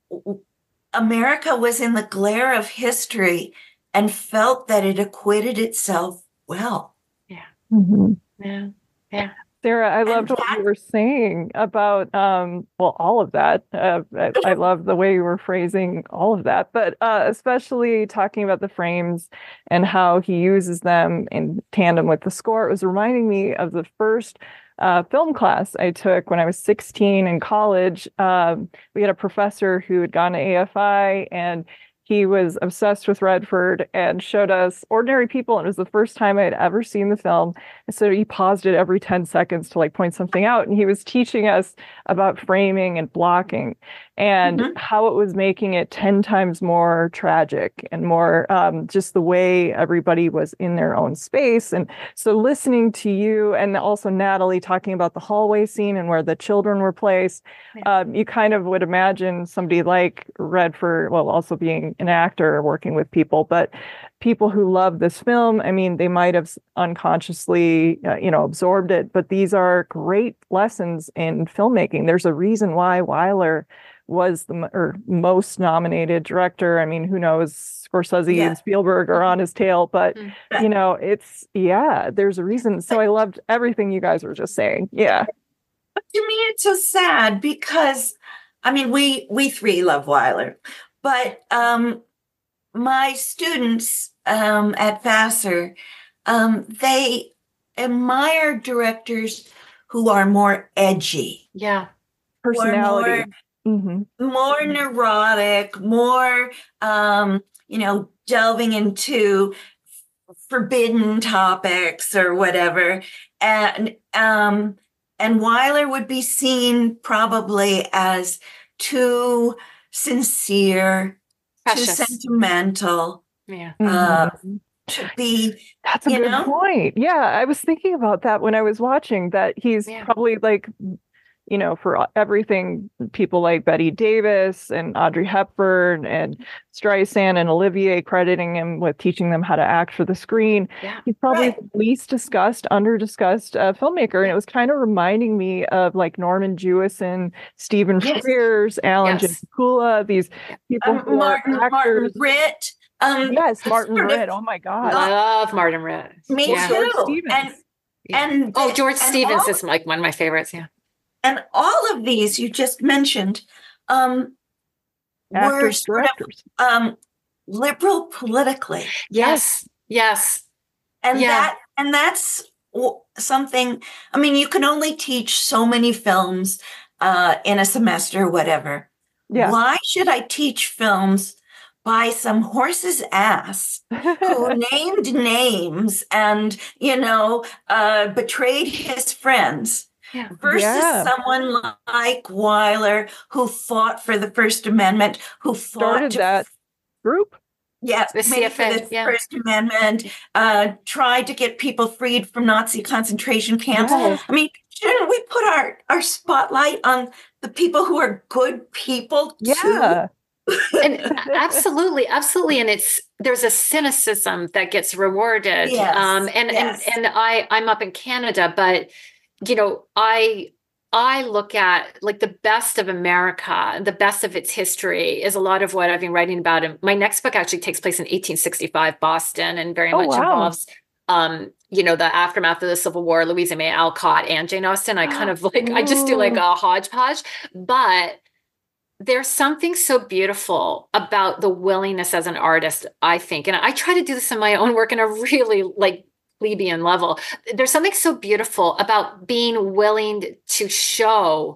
America was in the glare of history and felt that it acquitted itself well. Yeah. Mhm. Yeah. Yeah. Sarah, I loved And what you that- were saying about, um, well, all of that. Uh, I, I love the way you were phrasing all of that, but uh, especially talking about the frames and how he uses them in tandem with the score. It was reminding me of the first uh, film class I took when I was sixteen in college. Um, we had a professor who had gone to A F I, and he was obsessed with Redford and showed us Ordinary People. And it was the first time I had ever seen the film. And so he paused it every ten seconds to like point something out. And he was teaching us about framing and blocking and Mhm. how it was making it ten times more tragic and more um, just the way everybody was in their own space. And so listening to you and also Natalie talking about the hallway scene and where the children were placed, Yeah. um, you kind of would imagine somebody like Redford, well, also being an actor working with people, but people who love this film, I mean, they might have unconsciously, uh, you know, absorbed it, but these are great lessons in filmmaking. There's a reason why Weiler was the or most nominated director. I mean, who knows, Scorsese Yeah. and Spielberg are on his tail, but Mm. you know, it's, yeah, there's a reason. So I loved everything you guys were just saying. Yeah. But to me, it's so sad because, I mean, we we three love Weiler, but um, my students um, at Vassar, um, they admire directors who are more edgy, Yeah. who are Personality. more, Mhm. more neurotic, more, um, you know, delving into forbidden topics or whatever. And um, and Weiler would be seen probably as too sincere, Precious. too sentimental, Yeah. uh, Mhm. to be, That's a you good know? point. Yeah, I was thinking about that when I was watching that he's Yeah. probably like, you know, for everything, people like Betty Davis and Audrey Hepburn and Streisand and Olivier crediting him with teaching them how to act for the screen. Yeah. He's probably Right. the least discussed, under-discussed uh, filmmaker. And it was kind of reminding me of like Norman Jewison, Stephen Yes. Frears, Alan Yes. Jampicula, these people um, who Martin, are Martin actors. Ritt. Um, Yes, Martin sort of- Ritt. Oh my God. Love Martin Ritt. Me Yeah. too. George Stevens. And Yeah. and Oh, George and Stevens all- is like one of my favorites. Yeah. And all of these you just mentioned um, were Actors, sort of directors. um, liberal politically, Yes. Yes. and Yeah. that and that's w- something. I mean, you can only teach so many films uh, in a semester, whatever. Yeah. Why should I teach films by some horse's ass who named names and you know uh, betrayed his friends? Yeah. Versus Yeah. someone like Weiler, who fought for the First Amendment, who fought Started to, that group. yes, The made C F A, for the yeah. First Amendment, uh, tried to get people freed from Nazi concentration camps. Yes. I mean, shouldn't we put our, our spotlight on the people who are good people Yeah. And absolutely, absolutely. And it's, there's a cynicism that gets rewarded. Yes, Um, and, yes. and, and I, I'm up in Canada, but you know, I, I look at like the best of America, the best of its history is a lot of what I've been writing about. And my next book actually takes place in eighteen sixty-five Boston and very Oh, much wow. involves, um, you know, the aftermath of the Civil War, Louisa May Alcott and Jane Austen. I kind of like, I just do like a hodgepodge, but there's something so beautiful about the willingness as an artist, I think. And I try to do this in my own work in a really like plebeian level. There's something so beautiful about being willing to show,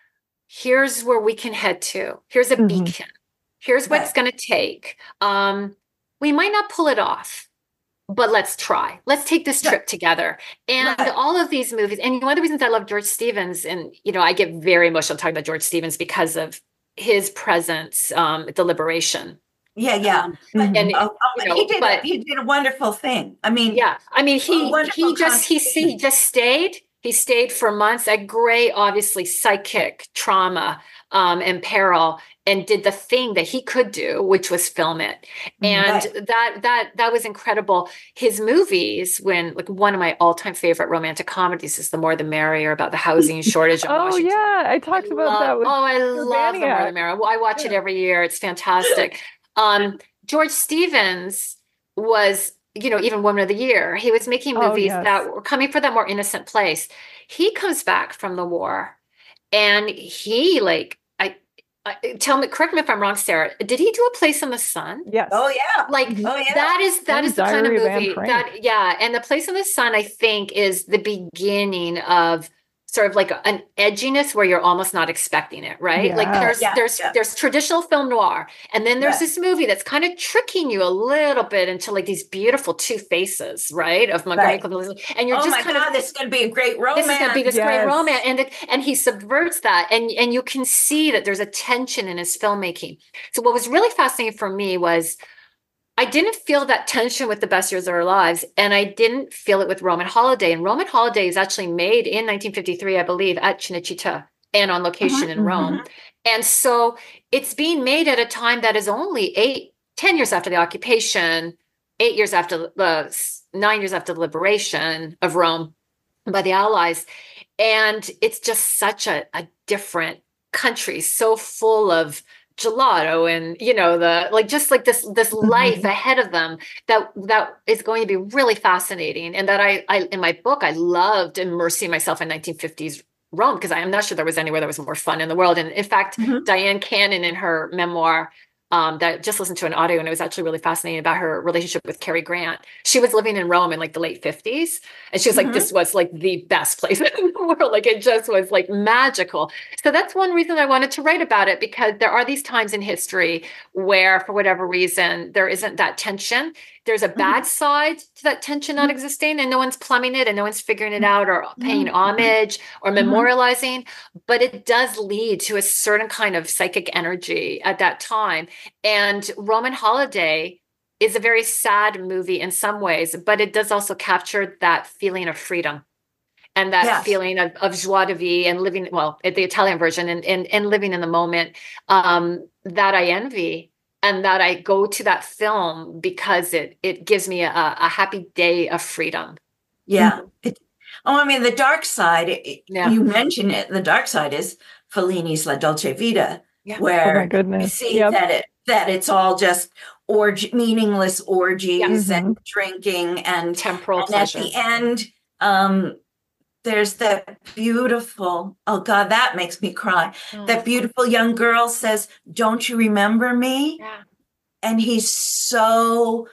here's where we can head to. Here's a Mhm. beacon. Here's what it's Right. going to take. Um, we might not pull it off, but let's try. Let's take this trip together. And Right. all of these movies, and one of the reasons I love George Stevens, and, you know, I get very emotional talking about George Stevens because of his presence um, at the Liberation. Yeah, yeah. Um, Mhm. and Oh, oh, you know, he did. but- a, he did a wonderful thing. I mean, yeah, I mean, he wonderful he just he contribution. he just stayed He stayed for months at great, obviously, psychic trauma um, and peril, and did the thing that he could do, which was film it. And Right. that that that was incredible. His movies, when like one of my all-time favorite romantic comedies is The More the Merrier, about the housing shortage in Oh Washington. yeah, I talked I about love- that with oh, I love The More the Urbaniak. Merrier. Well, I watch it Yeah. every year. It's fantastic. Um, George Stevens was, you know, even Woman of the Year. He was making Oh, movies yes. that were coming for that more innocent place. He comes back from the war, and he like, I, I tell me, correct me if I'm wrong, Sarah. Did he do A Place in the Sun? Yes. Oh yeah. Like Mhm. Oh yeah. that is that And is the kind of Diary of Anne movie Frank. that, yeah. And The Place in the Sun, I think, is the beginning of sort of like an edginess where you're almost not expecting it, right? Like Yeah. there's Yeah, there's yeah. there's traditional film noir, and then there's Yeah. this movie that's kind of tricking you a little bit into like these beautiful two faces, right? Of Montgomery Right. Clift Elizabeth. And you're Oh just my kind God, of this is going to be a great romance. this is going to be this great Yes. romance, and it, and he subverts that, and and you can see that there's a tension in his filmmaking. So what was really fascinating for me was I didn't feel that tension with The Best Years of Our Lives, and I didn't feel it with Roman Holiday. And Roman Holiday is actually made in nineteen fifty-three, I believe, at Cinecittà and on location Mhm, in Rome. And so it's being made at a time that is only eight, ten years after the occupation, eight years after the nine years after the liberation of Rome by the Allies. And it's just such a, a different country, so full of gelato and, you know, the like just like this this life Mhm. ahead of them that that is going to be really fascinating. And that I, I in my book, I loved immersing myself in nineteen fifties Rome, because I am not sure there was anywhere that was more fun in the world. And in fact, Mhm. Diane Cannon, in her memoir, um, that I just listened to an audio, and it was actually really fascinating about her relationship with Cary Grant. She was living in Rome in like the late fifties, and she was like, Mhm. this was like the best place in the world. Like it just was like magical. So that's one reason I wanted to write about it, because there are these times in history where, for whatever reason, there isn't that tension. There's a bad side to that tension not existing, and no one's plumbing it, and no one's figuring it out or paying Mhm. homage or Mhm. memorializing. But it does lead to a certain kind of psychic energy at that time. And Roman Holiday is a very sad movie in some ways, but it does also capture that feeling of freedom and that Yes. feeling of, of joie de vivre and living, well, at the Italian version, and, and, and living in the moment, um, that I envy. And that I go to that film because it it gives me a, a happy day of freedom. Yeah. It, oh, I mean, the dark side, it- Yeah. you mentioned it, the dark side is Fellini's La Dolce Vita, Yeah. Oh my where you goodness. see Yep. that it that it's all just orgy, meaningless orgies Yeah. and drinking, and, Temporal and at pleasure. the end, um, there's that beautiful, oh God, that makes me cry. Oh, That beautiful young girl says, "Don't you remember me?" yeah. And he's so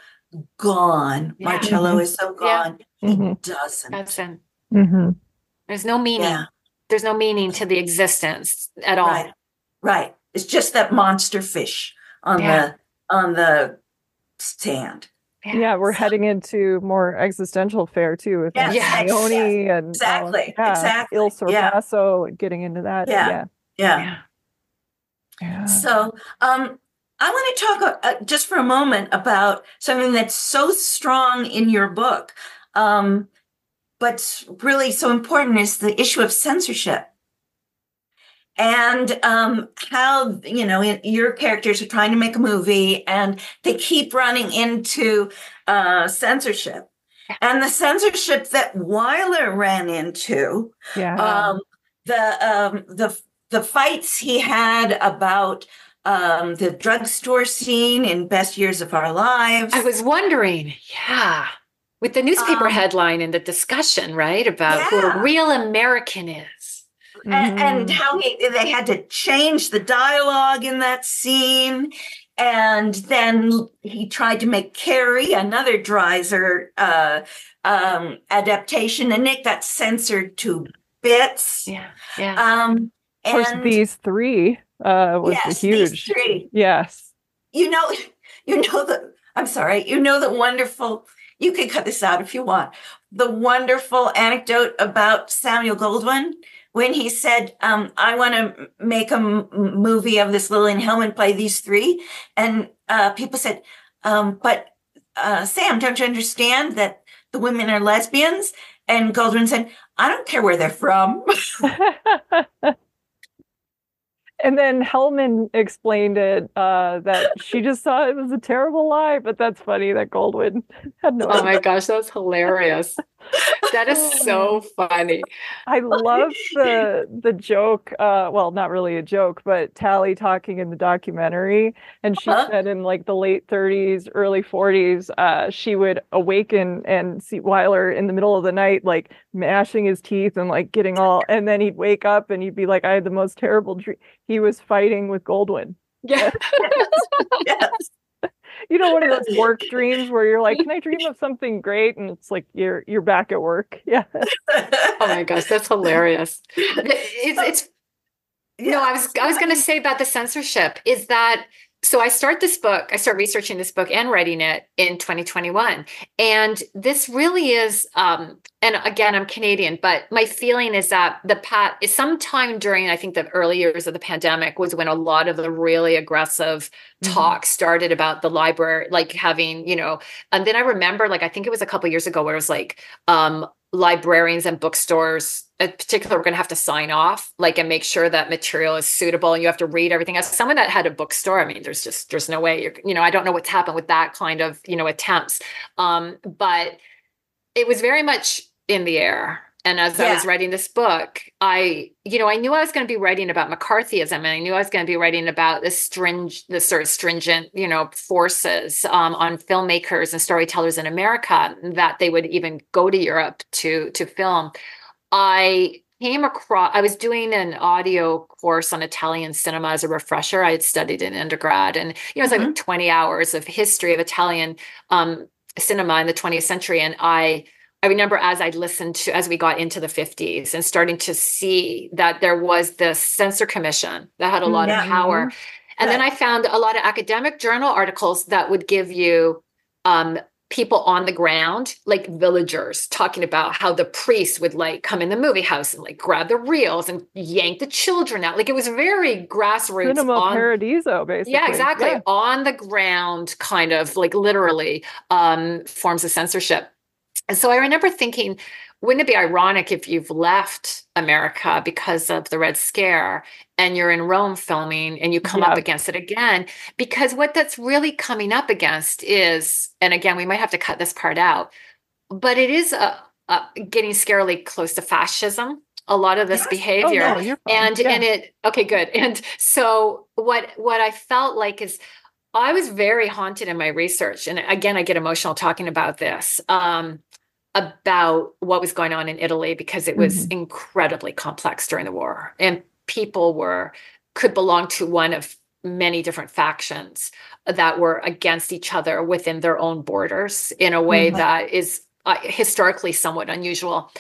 gone. Yeah. Marcello Mhm. is so Yeah. gone. Mhm. He doesn't. Doesn't. Mhm. There's no meaning. Yeah. There's no meaning to the existence at all. Right. Right. It's just that monster fish on Yeah. the on the sand. Yeah, we're So- heading into more existential fare too, with Yes, yes, Leone and exactly, uh, yeah, exactly, Il yeah. Sorpasso, getting into that. Yeah. Yeah. Yeah. Yeah. Yeah. So, um, I want to talk uh, just for a moment about something that's so strong in your book, um, but really so important is the issue of censorship. And um, how, you know, your characters are trying to make a movie and they keep running into uh, censorship. And the censorship that Wyler ran into, Yeah. um, the um, the the fights he had about um, the drugstore scene in Best Years of Our Lives. I was wondering, yeah, with the newspaper Um, headline and the discussion, right, about who Yeah. a real American is. and, and Mhm. how he, they had to change the dialogue in that scene. And then he tried to make Carrie, another Dreiser uh, um, adaptation, and it got censored to bits. Yeah. Yeah. Um, Of course, and these three uh, was yes, a these huge. three. Yes. You know, you know the. I'm sorry. You know the wonderful. You can cut this out if you want. The wonderful anecdote about Samuel Goldwyn when he said, um, "I want to make a m- movie of this Lillian Hellman play these three," and uh, people said, um, "But uh, Sam, don't you understand that the women are lesbians?" And Goldwyn said, I don't care where they're from. And then Hellman explained it, uh, that she just thought it was a terrible lie, but that's funny that Goldwyn had no Oh idea. my gosh, that's hilarious. That is so funny. I love the the joke, uh, well, not really a joke, but Tally talking in the documentary. And she Huh? said in like the late thirties, early forties, uh, she would awaken and see Wyler in the middle of the night, like mashing his teeth and like getting all, and then he'd wake up and he'd be like, I had the most terrible dream. He was fighting with Goldwyn. Yeah. Yes. You know, one of those work dreams where you're like, can I dream of something great? And it's like you're you're back at work. Yeah. Oh my gosh, that's hilarious. It's, it's no, I was I was going to say about the censorship is that so I start this book, I start researching this book and writing it in twenty twenty-one. And this really is um and again, I'm Canadian, but my feeling is that the pat is sometime during I think the early years of the pandemic was when a lot of the really aggressive Mhm. talk started about the library, like having, you know, and then I remember like I think it was a couple of years ago where it was like um librarians and bookstores in particular we're going to have to sign off like and make sure that material is suitable and you have to read everything. As someone that had a bookstore, I mean there's just there's no way you're, you know, I don't know what's happened with that kind of, you know, attempts, um but it was very much in the air. And as yeah. I was writing this book, I, you know, I knew I was going to be writing about McCarthyism, and I knew I was going to be writing about the string, the sort of stringent, you know, forces um, on filmmakers and storytellers in America that they would even go to Europe to to film. I came across, I was doing an audio course on Italian cinema as a refresher. I had studied in undergrad, and you know, it was mm-hmm. like twenty hours of history of Italian um, cinema in the twentieth century, and I. I remember as I listened to, as we got into the fifties and starting to see that there was this censor commission that had a lot yeah. of power. And right. then I found a lot of academic journal articles that would give you um, people on the ground, like villagers, talking about how the priests would like come in the movie house and like grab the reels and yank the children out. Like it was very grassroots. Cinema on, Paradiso, basically. Yeah, exactly. Yeah. On the ground, kind of like literally um, forms of censorship. And so I remember thinking, wouldn't it be ironic if you've left America because of the Red Scare and you're in Rome filming and you come yeah. up against it again? Because what that's really coming up against is, and again, we might have to cut this part out, but it is a, a getting scarily close to fascism. A lot of this yes. behavior, oh, no, you're fine. and yeah. and it okay, good. And so what what I felt like is. I was very haunted in my research. And again, I get emotional talking about this, um, about what was going on in Italy, because it was mm-hmm. incredibly complex during the war. And people were, could belong to one of many different factions that were against each other within their own borders in a way mm-hmm. that is uh, historically somewhat unusual.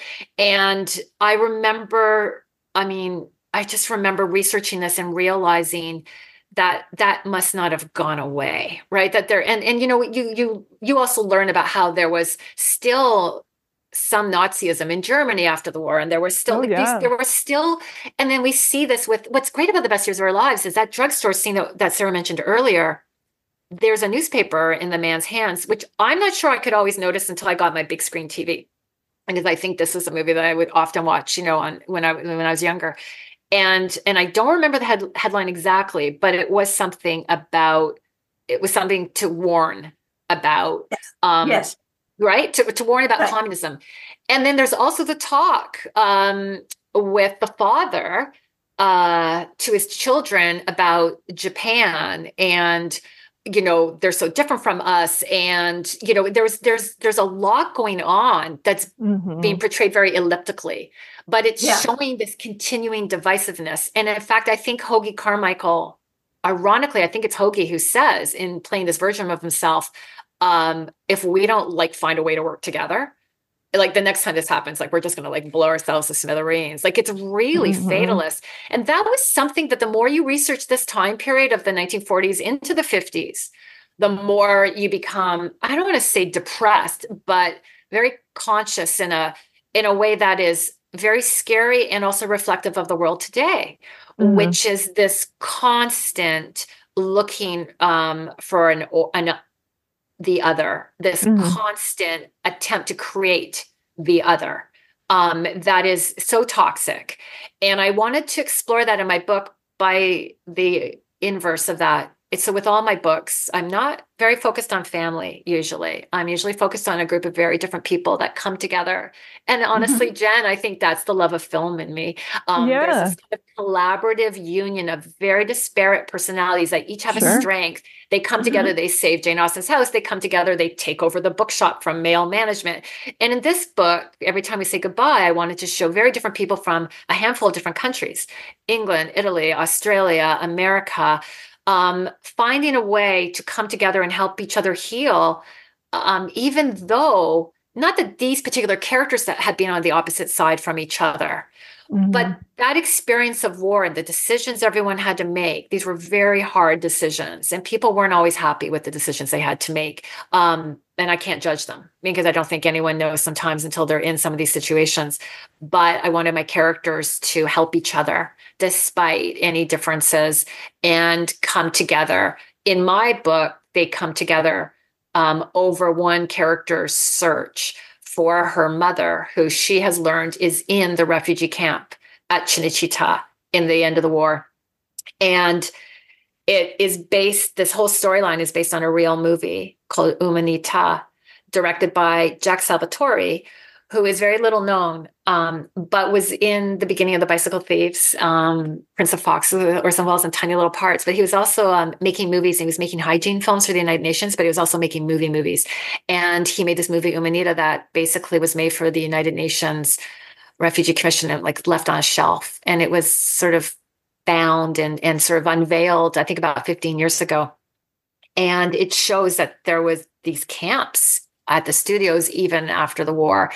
And I remember, I mean, I just remember researching this and realizing that that must not have gone away, right? That there, and, and, you know, you, you, you also learn about how there was still some Nazism in Germany after the war. And there were still, oh, like, yeah. these, there were still, and then we see this with, what's great about The Best Years of Our Lives is that drugstore scene that, that Sarah mentioned earlier. There's a newspaper in the man's hands, which I'm not sure I could always notice until I got my big screen T V. And I think this is a movie that I would often watch, you know, on when I, when I was younger. And and I don't remember the head, headline exactly, but it was something about, it was something to warn about. Yes. Um, yes. Right? To, to warn about right. communism. And then there's also the talk um, with the father uh, to his children about Japan and, you know, they're so different from us. And, you know, there's there's there's a lot going on that's mm-hmm. being portrayed very elliptically. But it's yeah. showing this continuing divisiveness. And in fact, I think Hoagy Carmichael, ironically, I think it's Hoagy who says in playing this version of himself, um, if we don't like find a way to work together, like the next time this happens, like we're just going to like blow ourselves to smithereens. Like it's really mm-hmm. fatalist. And that was something that the more you research this time period of the nineteen forties into the fifties, the more you become, I don't want to say depressed, but very conscious in a, in a way that is very scary and also reflective of the world today, mm-hmm. which is this constant looking um, for an, an the other, this mm-hmm. constant attempt to create the other. um, that is so toxic. And I wanted to explore that in my book by the inverse of that. It's so with all my books, I'm not very focused on family usually. I'm usually focused on a group of very different people that come together. And honestly, mm-hmm. Jen, I think that's the love of film in me. Um, yeah. There's this kind of collaborative union of very disparate personalities that each have sure. a strength. They come mm-hmm. together, they save Jane Austen's house, they come together, they take over the bookshop from male management. And in this book, every time we say goodbye, I wanted to show very different people from a handful of different countries, England, Italy, Australia, America, Um, finding a way to come together and help each other heal, um, even though not that these particular characters that had been on the opposite side from each other, mm-hmm. but that experience of war and the decisions everyone had to make, these were very hard decisions, and people weren't always happy with the decisions they had to make. Um, and I can't judge them because I don't think anyone knows sometimes until they're in some of these situations. But I wanted my characters to help each other despite any differences and come together. In my book, they come together um, over one character's search for her mother, who she has learned is in the refugee camp at Cinecittà in the end of the war. And it is based, this whole storyline is based on a real movie called Umanità, directed by Jack Salvatore, who is very little known, um, but was in the beginning of The Bicycle Thieves, um, Prince of Fox, Orson Welles in tiny little parts. But he was also um, making movies. And he was making hygiene films for the United Nations, but he was also making movie movies. And he made this movie Umanità that basically was made for the United Nations Refugee Commission and like left on a shelf. And it was sort of found and, and sort of unveiled, I think about fifteen years ago. And it shows that there was these camps at the studios even after the war.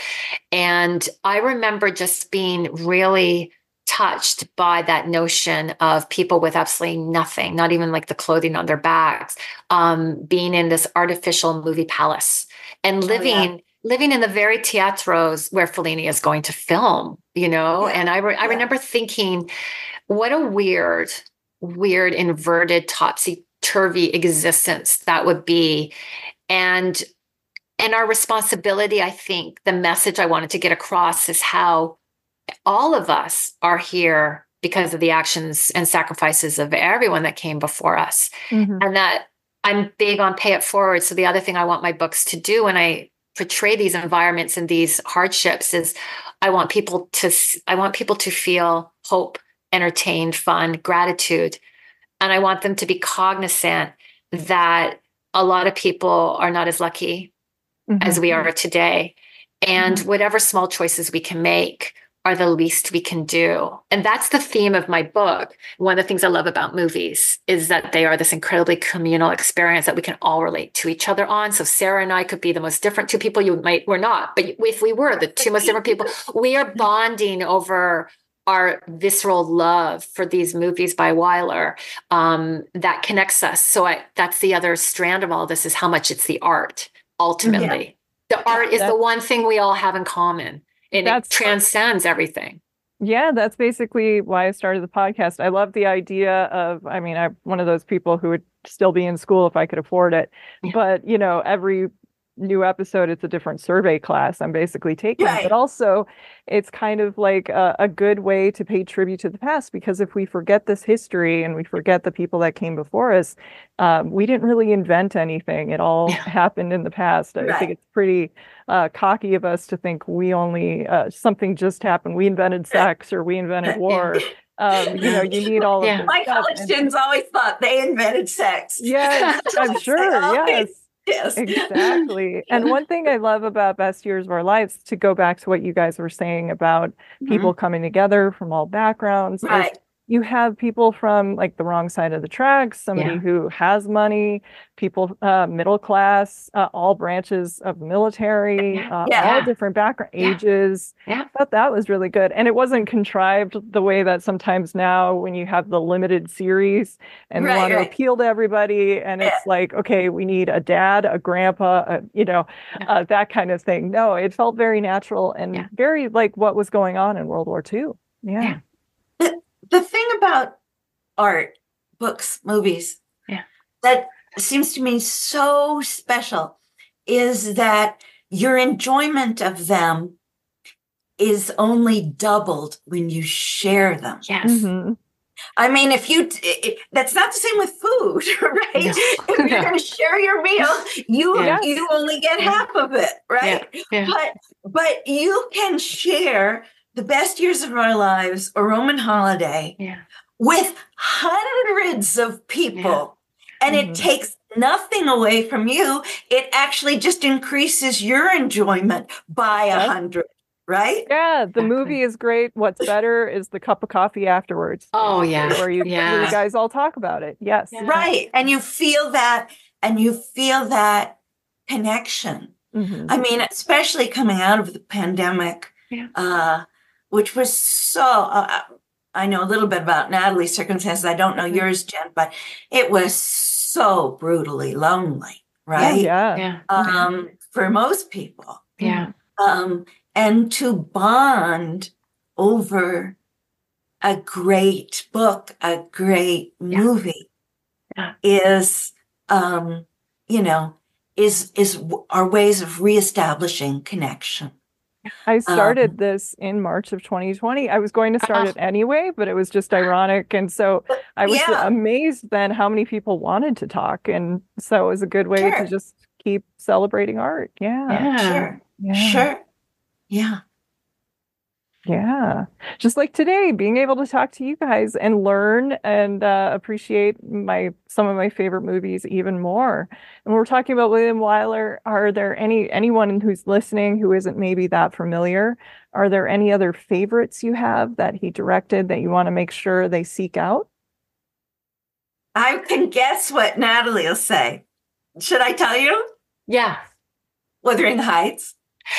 And I remember just being really touched by that notion of people with absolutely nothing, not even like the clothing on their backs, um, being in this artificial movie palace and living oh, yeah. living in the very teatros where Fellini is going to film, you know? Yeah. And I, re- I yeah. remember thinking, what a weird, weird, inverted, topsy-turvy existence that would be. And And our responsibility, I think, the message I wanted to get across is how all of us are here because of the actions and sacrifices of everyone that came before us. Mm-hmm. And that I'm big on pay it forward. So the other thing I want my books to do when I portray these environments and these hardships is I want people to, I want people to feel hope, entertained, fun, gratitude. And I want them to be cognizant that a lot of people are not as lucky mm-hmm. as we are today. And mm-hmm. whatever small choices we can make are the least we can do. And that's the theme of my book. One of the things I love about movies is that they are this incredibly communal experience that we can all relate to each other on. So Sarah and I could be the most different two people. You might, we're not, but if we were the two most different people, we are bonding over our visceral love for these movies by Wyler um, that connects us. So I, that's the other strand of all this is how much it's the art, ultimately. Yeah. The art is that's, the one thing we all have in common. And it transcends everything. Yeah, that's basically why I started the podcast. I love the idea of, I mean, I'm one of those people who would still be in school if I could afford it. Yeah. But, you know, every new episode, it's a different survey class I'm basically taking. Right. But also, it's kind of like a, a good way to pay tribute to the past, because if we forget this history and we forget the people that came before us, um, we didn't really invent anything. It all yeah. happened in the past. I right. think it's pretty uh, cocky of us to think we only, uh, something just happened. We invented sex or we invented war. Um, you know, you need all yeah. of this My stuff. college And, students always thought they invented sex. Yes, I'm sure. Yes. Yes. Exactly. And one thing I love about Best Years of Our Lives, to go back to what you guys were saying about mm-hmm. people coming together from all backgrounds, right. is you have people from like the wrong side of the tracks, somebody yeah. who has money, people, uh, middle class, uh, all branches of the military, uh, yeah. all different background yeah. ages. Yeah. I thought that was really good. And it wasn't contrived the way that sometimes now when you have the limited series and right, want to right. appeal to everybody. And it's yeah. like, okay, we need a dad, a grandpa, a, you know, yeah. uh, that kind of thing. No, it felt very natural and yeah. very like what was going on in World War Two. Yeah. yeah. The thing about art, books, movies, yeah. that seems to me so special is that your enjoyment of them is only doubled when you share them. Yes. Mhm. I mean, if you, it, that's not the same with food, right? No. If you're No. going to share your meal, you Yes. you only get Yeah. half of it, right? Yeah. Yeah. But but you can share the best years of our lives or Roman holiday Yeah. with hundreds of people, and Mhm. it takes nothing away from you. It actually just increases your enjoyment by a Yep. hundred, right? Yeah, the Exactly. movie is great. What's better is the cup of coffee afterwards. Oh, basically, yeah. Where you where you Yeah. guys all talk about it. Yes. Yeah. Right. And you feel that, and you feel that connection. Mhm. I mean, especially coming out of the pandemic, Yeah. uh, which was so, uh, I know a little bit about Natalie's circumstances. I don't know Mhm. yours, Jen, but it was so brutally lonely, Oh, right? yeah. Yeah. Um, for most people. Yeah. Um, and to bond over a great book, a great movie Yeah. is, um, you know, is is w- our ways of reestablishing connection. I started Um, this in March of twenty twenty. I was going to start Oh. it anyway, but it was just ironic. And so I was yeah, amazed then how many people wanted to talk. And so it was a good way to Sure. just keep celebrating art. Yeah. Yeah. sure, Yeah. sure, yeah. Yeah. Just like today, being able to talk to you guys and learn and uh, appreciate my some of my favorite movies even more. And we're talking about William Wyler. Are there any anyone who's listening who isn't maybe that familiar? Are there any other favorites you have that he directed that you want to make sure they seek out? I can guess what Natalie will say. Should I tell you? Yeah. Wuthering Heights.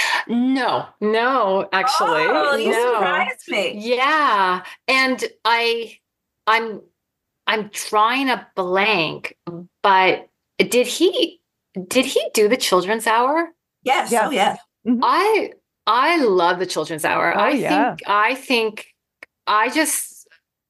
No, no, actually. Oh, you no. surprised me. Yeah. And I I'm I'm drawing a blank, but did he did he do the children's hour? Yes. Yeah. Oh, yeah. I I love the children's hour. Oh, I yeah. think I think I just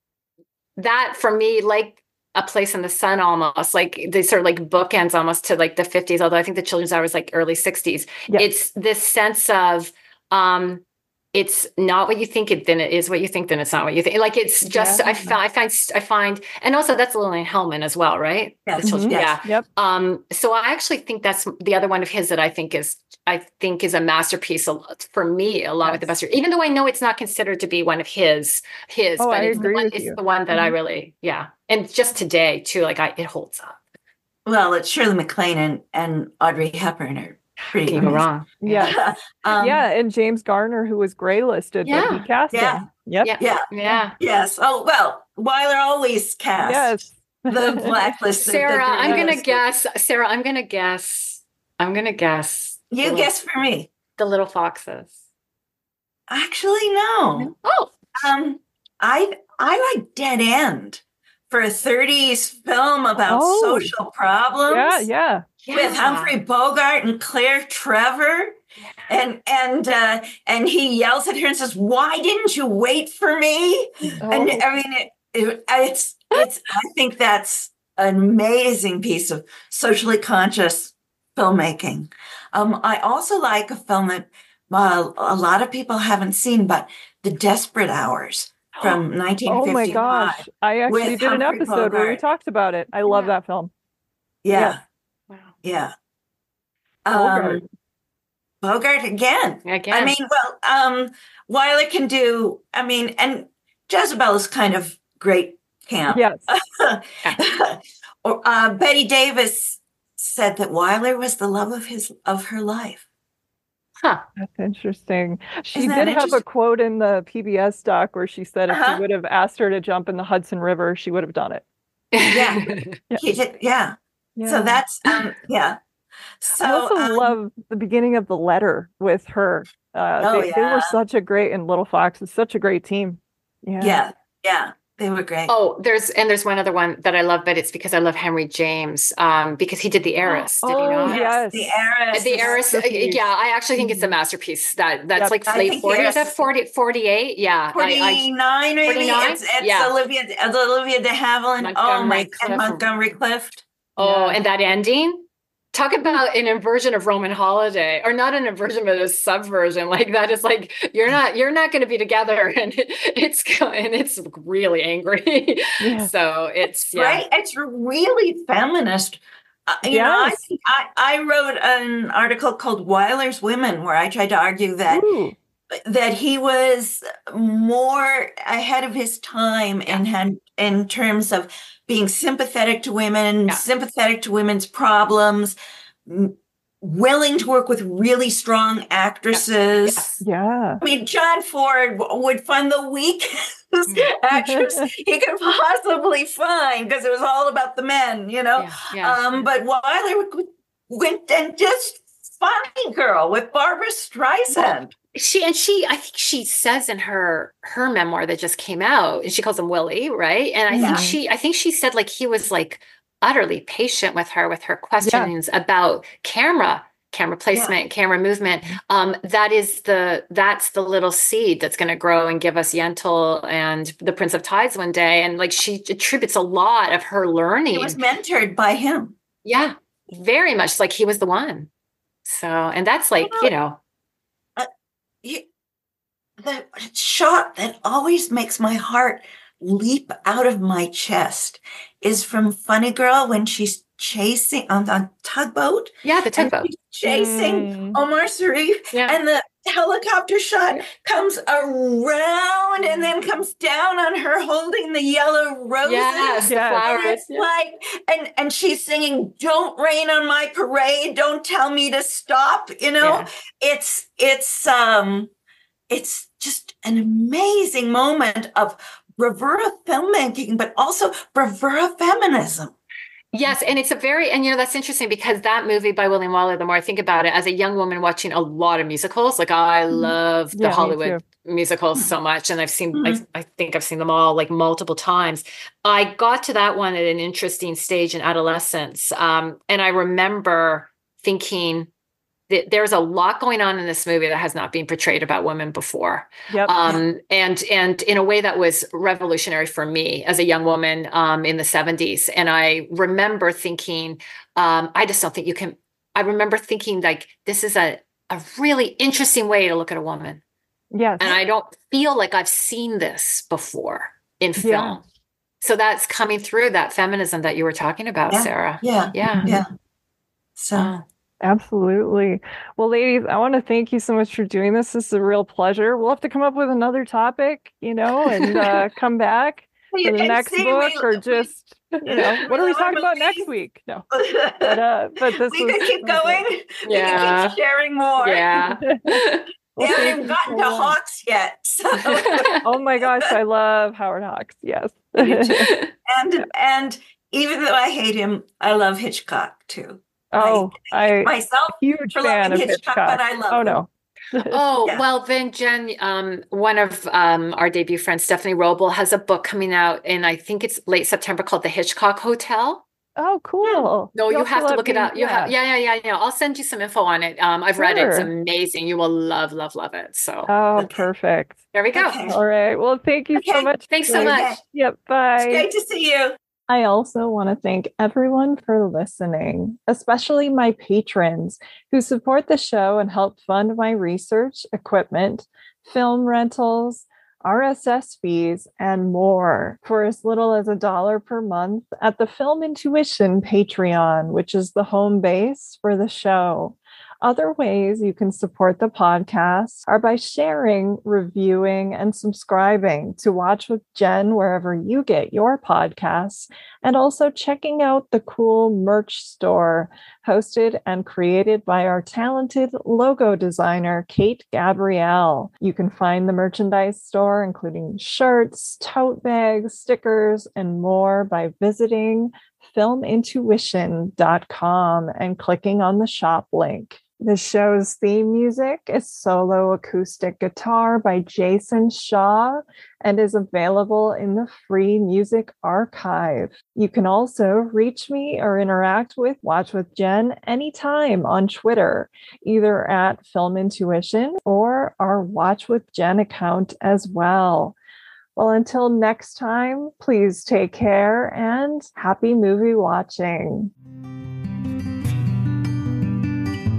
that for me, like a place in the sun almost, like they sort of like bookends almost to like the fifties, although I think the children's hour is like early sixties. Yeah. It's this sense of um it's not what you think it then it is what you think then it's not what you think. Like it's just Yeah. I find I find I find and also that's Lillian Hellman as well, right? Yes. The children, Mhm. yeah. Yep. Um, so I actually think that's the other one of his that I think is I think is a masterpiece al- for me, along with the Yes. best. Even though I know it's not considered to be one of his his, Oh, but I it's agree the one, with it's you. the one that I Mhm. really, yeah. And just today too, like I it holds up. Well, it's Shirley MacLaine and, and Audrey Hepburn are pretty Can you go amazing. wrong? Yeah. um, Yeah. And James Garner, who was graylisted, but he Yeah. cast Yeah. him. Yep. Yeah. Yeah. Yeah. Yes. Oh, well, Wyler always cast Yes. the blacklist. Sarah, I'm gonna guess. guess. Sarah, I'm gonna guess. I'm gonna guess. the You little- guess for me. the little foxes. Actually, no. Oh, Um, I I like Dead End for a thirties film about Oh. social problems. Yeah. Yeah. With Humphrey Bogart and Claire Trevor, and and uh, and he yells at her and says, "Why didn't you wait for me?" Oh. And I mean, it, it, it's it's. I think that's an amazing piece of socially conscious filmmaking. Um, I also like a film that uh, a lot of people haven't seen, but The Desperate Hours from nineteen Oh fifty-five. my gosh. I actually with did an Humphrey episode where we Bogart. talked about it. I love Yeah. that film. Yeah, wow. yeah. Bogart. Um, Bogart again. Again. I mean, well, um, Wyler can do, I mean, and Jezebel is kind of great camp. Yes. or uh, Betty Davis said that Wyler was the love of his of her life. huh. That's interesting. She Isn't that did have a interesting? quote in the P B S doc where she said if Uh-huh. you would have asked her to jump in the Hudson River, she would have done it. Yeah. Yeah. He did, yeah. Yeah. So that's um, yeah. So I also um, love the beginning of the letter with her. Uh, Oh, they, they yeah. were such a great, and Little Fox is such a great team. Yeah. yeah, yeah, they were great. Oh, there's and there's one other one that I love, but it's because I love Henry James, um, because he did The Heiress. Did he Oh, not? yes. the Heiress. The is- Heiress, uh, masterpiece. yeah, I actually think it's a masterpiece. That that's Yep. like I late think forties. Is that Heiress- forty, forty-eight? Yeah. I, I, forty-nine, maybe. forty-nine? It's, it's Yeah. Olivia, it's Olivia de Havilland. Oh Montgomery my, Clift. and Montgomery Clift. oh, Yeah. and that ending. talk about an inversion of Roman Holiday, or not an inversion, but a subversion. Like that is like, you're not, you're not going to be together, and it, it's, and it's really angry. Yeah. So it's, yeah. Right. It's really feminist. Uh, you Yes. know, I, think I, I wrote an article called Weiler's Women, where I tried to argue that Ooh. that he was more ahead of his time and had in terms of being sympathetic to women, Yeah. sympathetic to women's problems, m- willing to work with really strong actresses. Yes. Yeah. I mean, John Ford w- would find the weakest actress he could possibly find because it was all about the men, you know. Yeah, yeah. Um, but Weiler w- went and just Funny Girl with Barbara Streisand. She and she, I think she says in her her memoir that just came out, and she calls him Willie, right? And I Yeah. think she, I think she said like he was like utterly patient with her with her questions about camera, camera placement, camera movement. Um, that is the that's the little seed that's going to grow and give us Yentl and the Prince of Tides one day. And like she attributes a lot of her learning. He was mentored by him. Yeah, very much like he was the one. So, and that's like, you know. You, the shot that always makes my heart leap out of my chest is from Funny Girl when she's chasing on the tugboat. Yeah, the and tugboat. she's chasing Mm. Omar Sharif, Yeah. and the helicopter shot comes around and then comes down on her holding the yellow roses. Yes, the Yes. flowers. And it's Yeah. like, and and she's singing, "Don't rain on my parade. Don't tell me to stop." You know, Yeah. it's it's um, it's just an amazing moment of bravura filmmaking, but also bravura feminism. Yes, and it's a very, and you know, that's interesting because that movie by William Wyler, the more I think about it, as a young woman watching a lot of musicals, like I love the Yeah, me Hollywood too. musicals so much, and I've seen, Mhm. I, I think I've seen them all like multiple times. I got to that one at an interesting stage in adolescence, um, and I remember thinking that there's a lot going on in this movie that has not been portrayed about women before. Yep. Um, and and in a way that was revolutionary for me as a young woman um, in the seventies. And I remember thinking, um, I just don't think you can. I remember thinking like this is a a really interesting way to look at a woman, Yes. and I don't feel like I've seen this before in film. Yeah. So that's coming through that feminism that you were talking about, Yeah. Sarah. Yeah, Yeah. yeah. So. Oh. Absolutely. Well, ladies, I want to thank you so much for doing this. This is a real pleasure. We'll have to come up with another topic, you know, and uh, come back You for the can next see book, we- or just, you know, what are we we talking about believe- next week? No, but uh, but this we was could keep going. We Yeah. could keep sharing more. Yeah. Well, We haven't thank even you gotten so to much. Hawks yet. So. Oh my gosh, I love Howard Hawks. Yes. and and even though I hate him, I love Hitchcock too. Oh, I Myself huge for fan loving of Hitchcock, Hitchcock. but I love Oh him. no. Oh, Yeah. well, then Jen, um, one of um, our debut friends, Stephanie Roble, has a book coming out in, I think it's late September, called The Hitchcock Hotel. Oh, cool. No, you You'll have to let look it me- up. You have, yeah, yeah, yeah, yeah. I'll send you some info on it. Um, I've read it. It's Sure. amazing. You will love, love, love it. So Oh, Okay. perfect. there we go. Okay. All right. Well, thank you so Okay. much. Thanks so Okay. much. Yep. It's Bye. great to see you. I also want to thank everyone for listening, especially my patrons who support the show and help fund my research, equipment, film rentals, R S S fees, and more for as little as a dollar per month at the Film Intuition Patreon, which is the home base for the show. Other ways you can support the podcast are by sharing, reviewing, and subscribing to Watch with Jen wherever you get your podcasts, and also checking out the cool merch store hosted and created by our talented logo designer, Kate Gabrielle. You can find the merchandise store, including shirts, tote bags, stickers, and more by visiting film intuition dot com and clicking on the shop link. The show's theme music is solo acoustic guitar by Jason Shaw and is available in the free music archive. You can also reach me or interact with Watch with Jen anytime on Twitter, either at Film Intuition or our Watch with Jen account as well. Well, until next time, please take care and happy movie watching.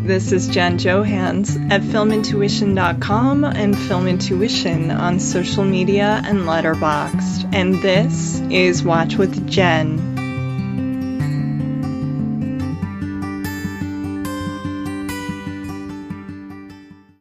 This is Jen Johans at film intuition dot com and Film Intuition on social media and Letterboxd. And this is Watch with Jen.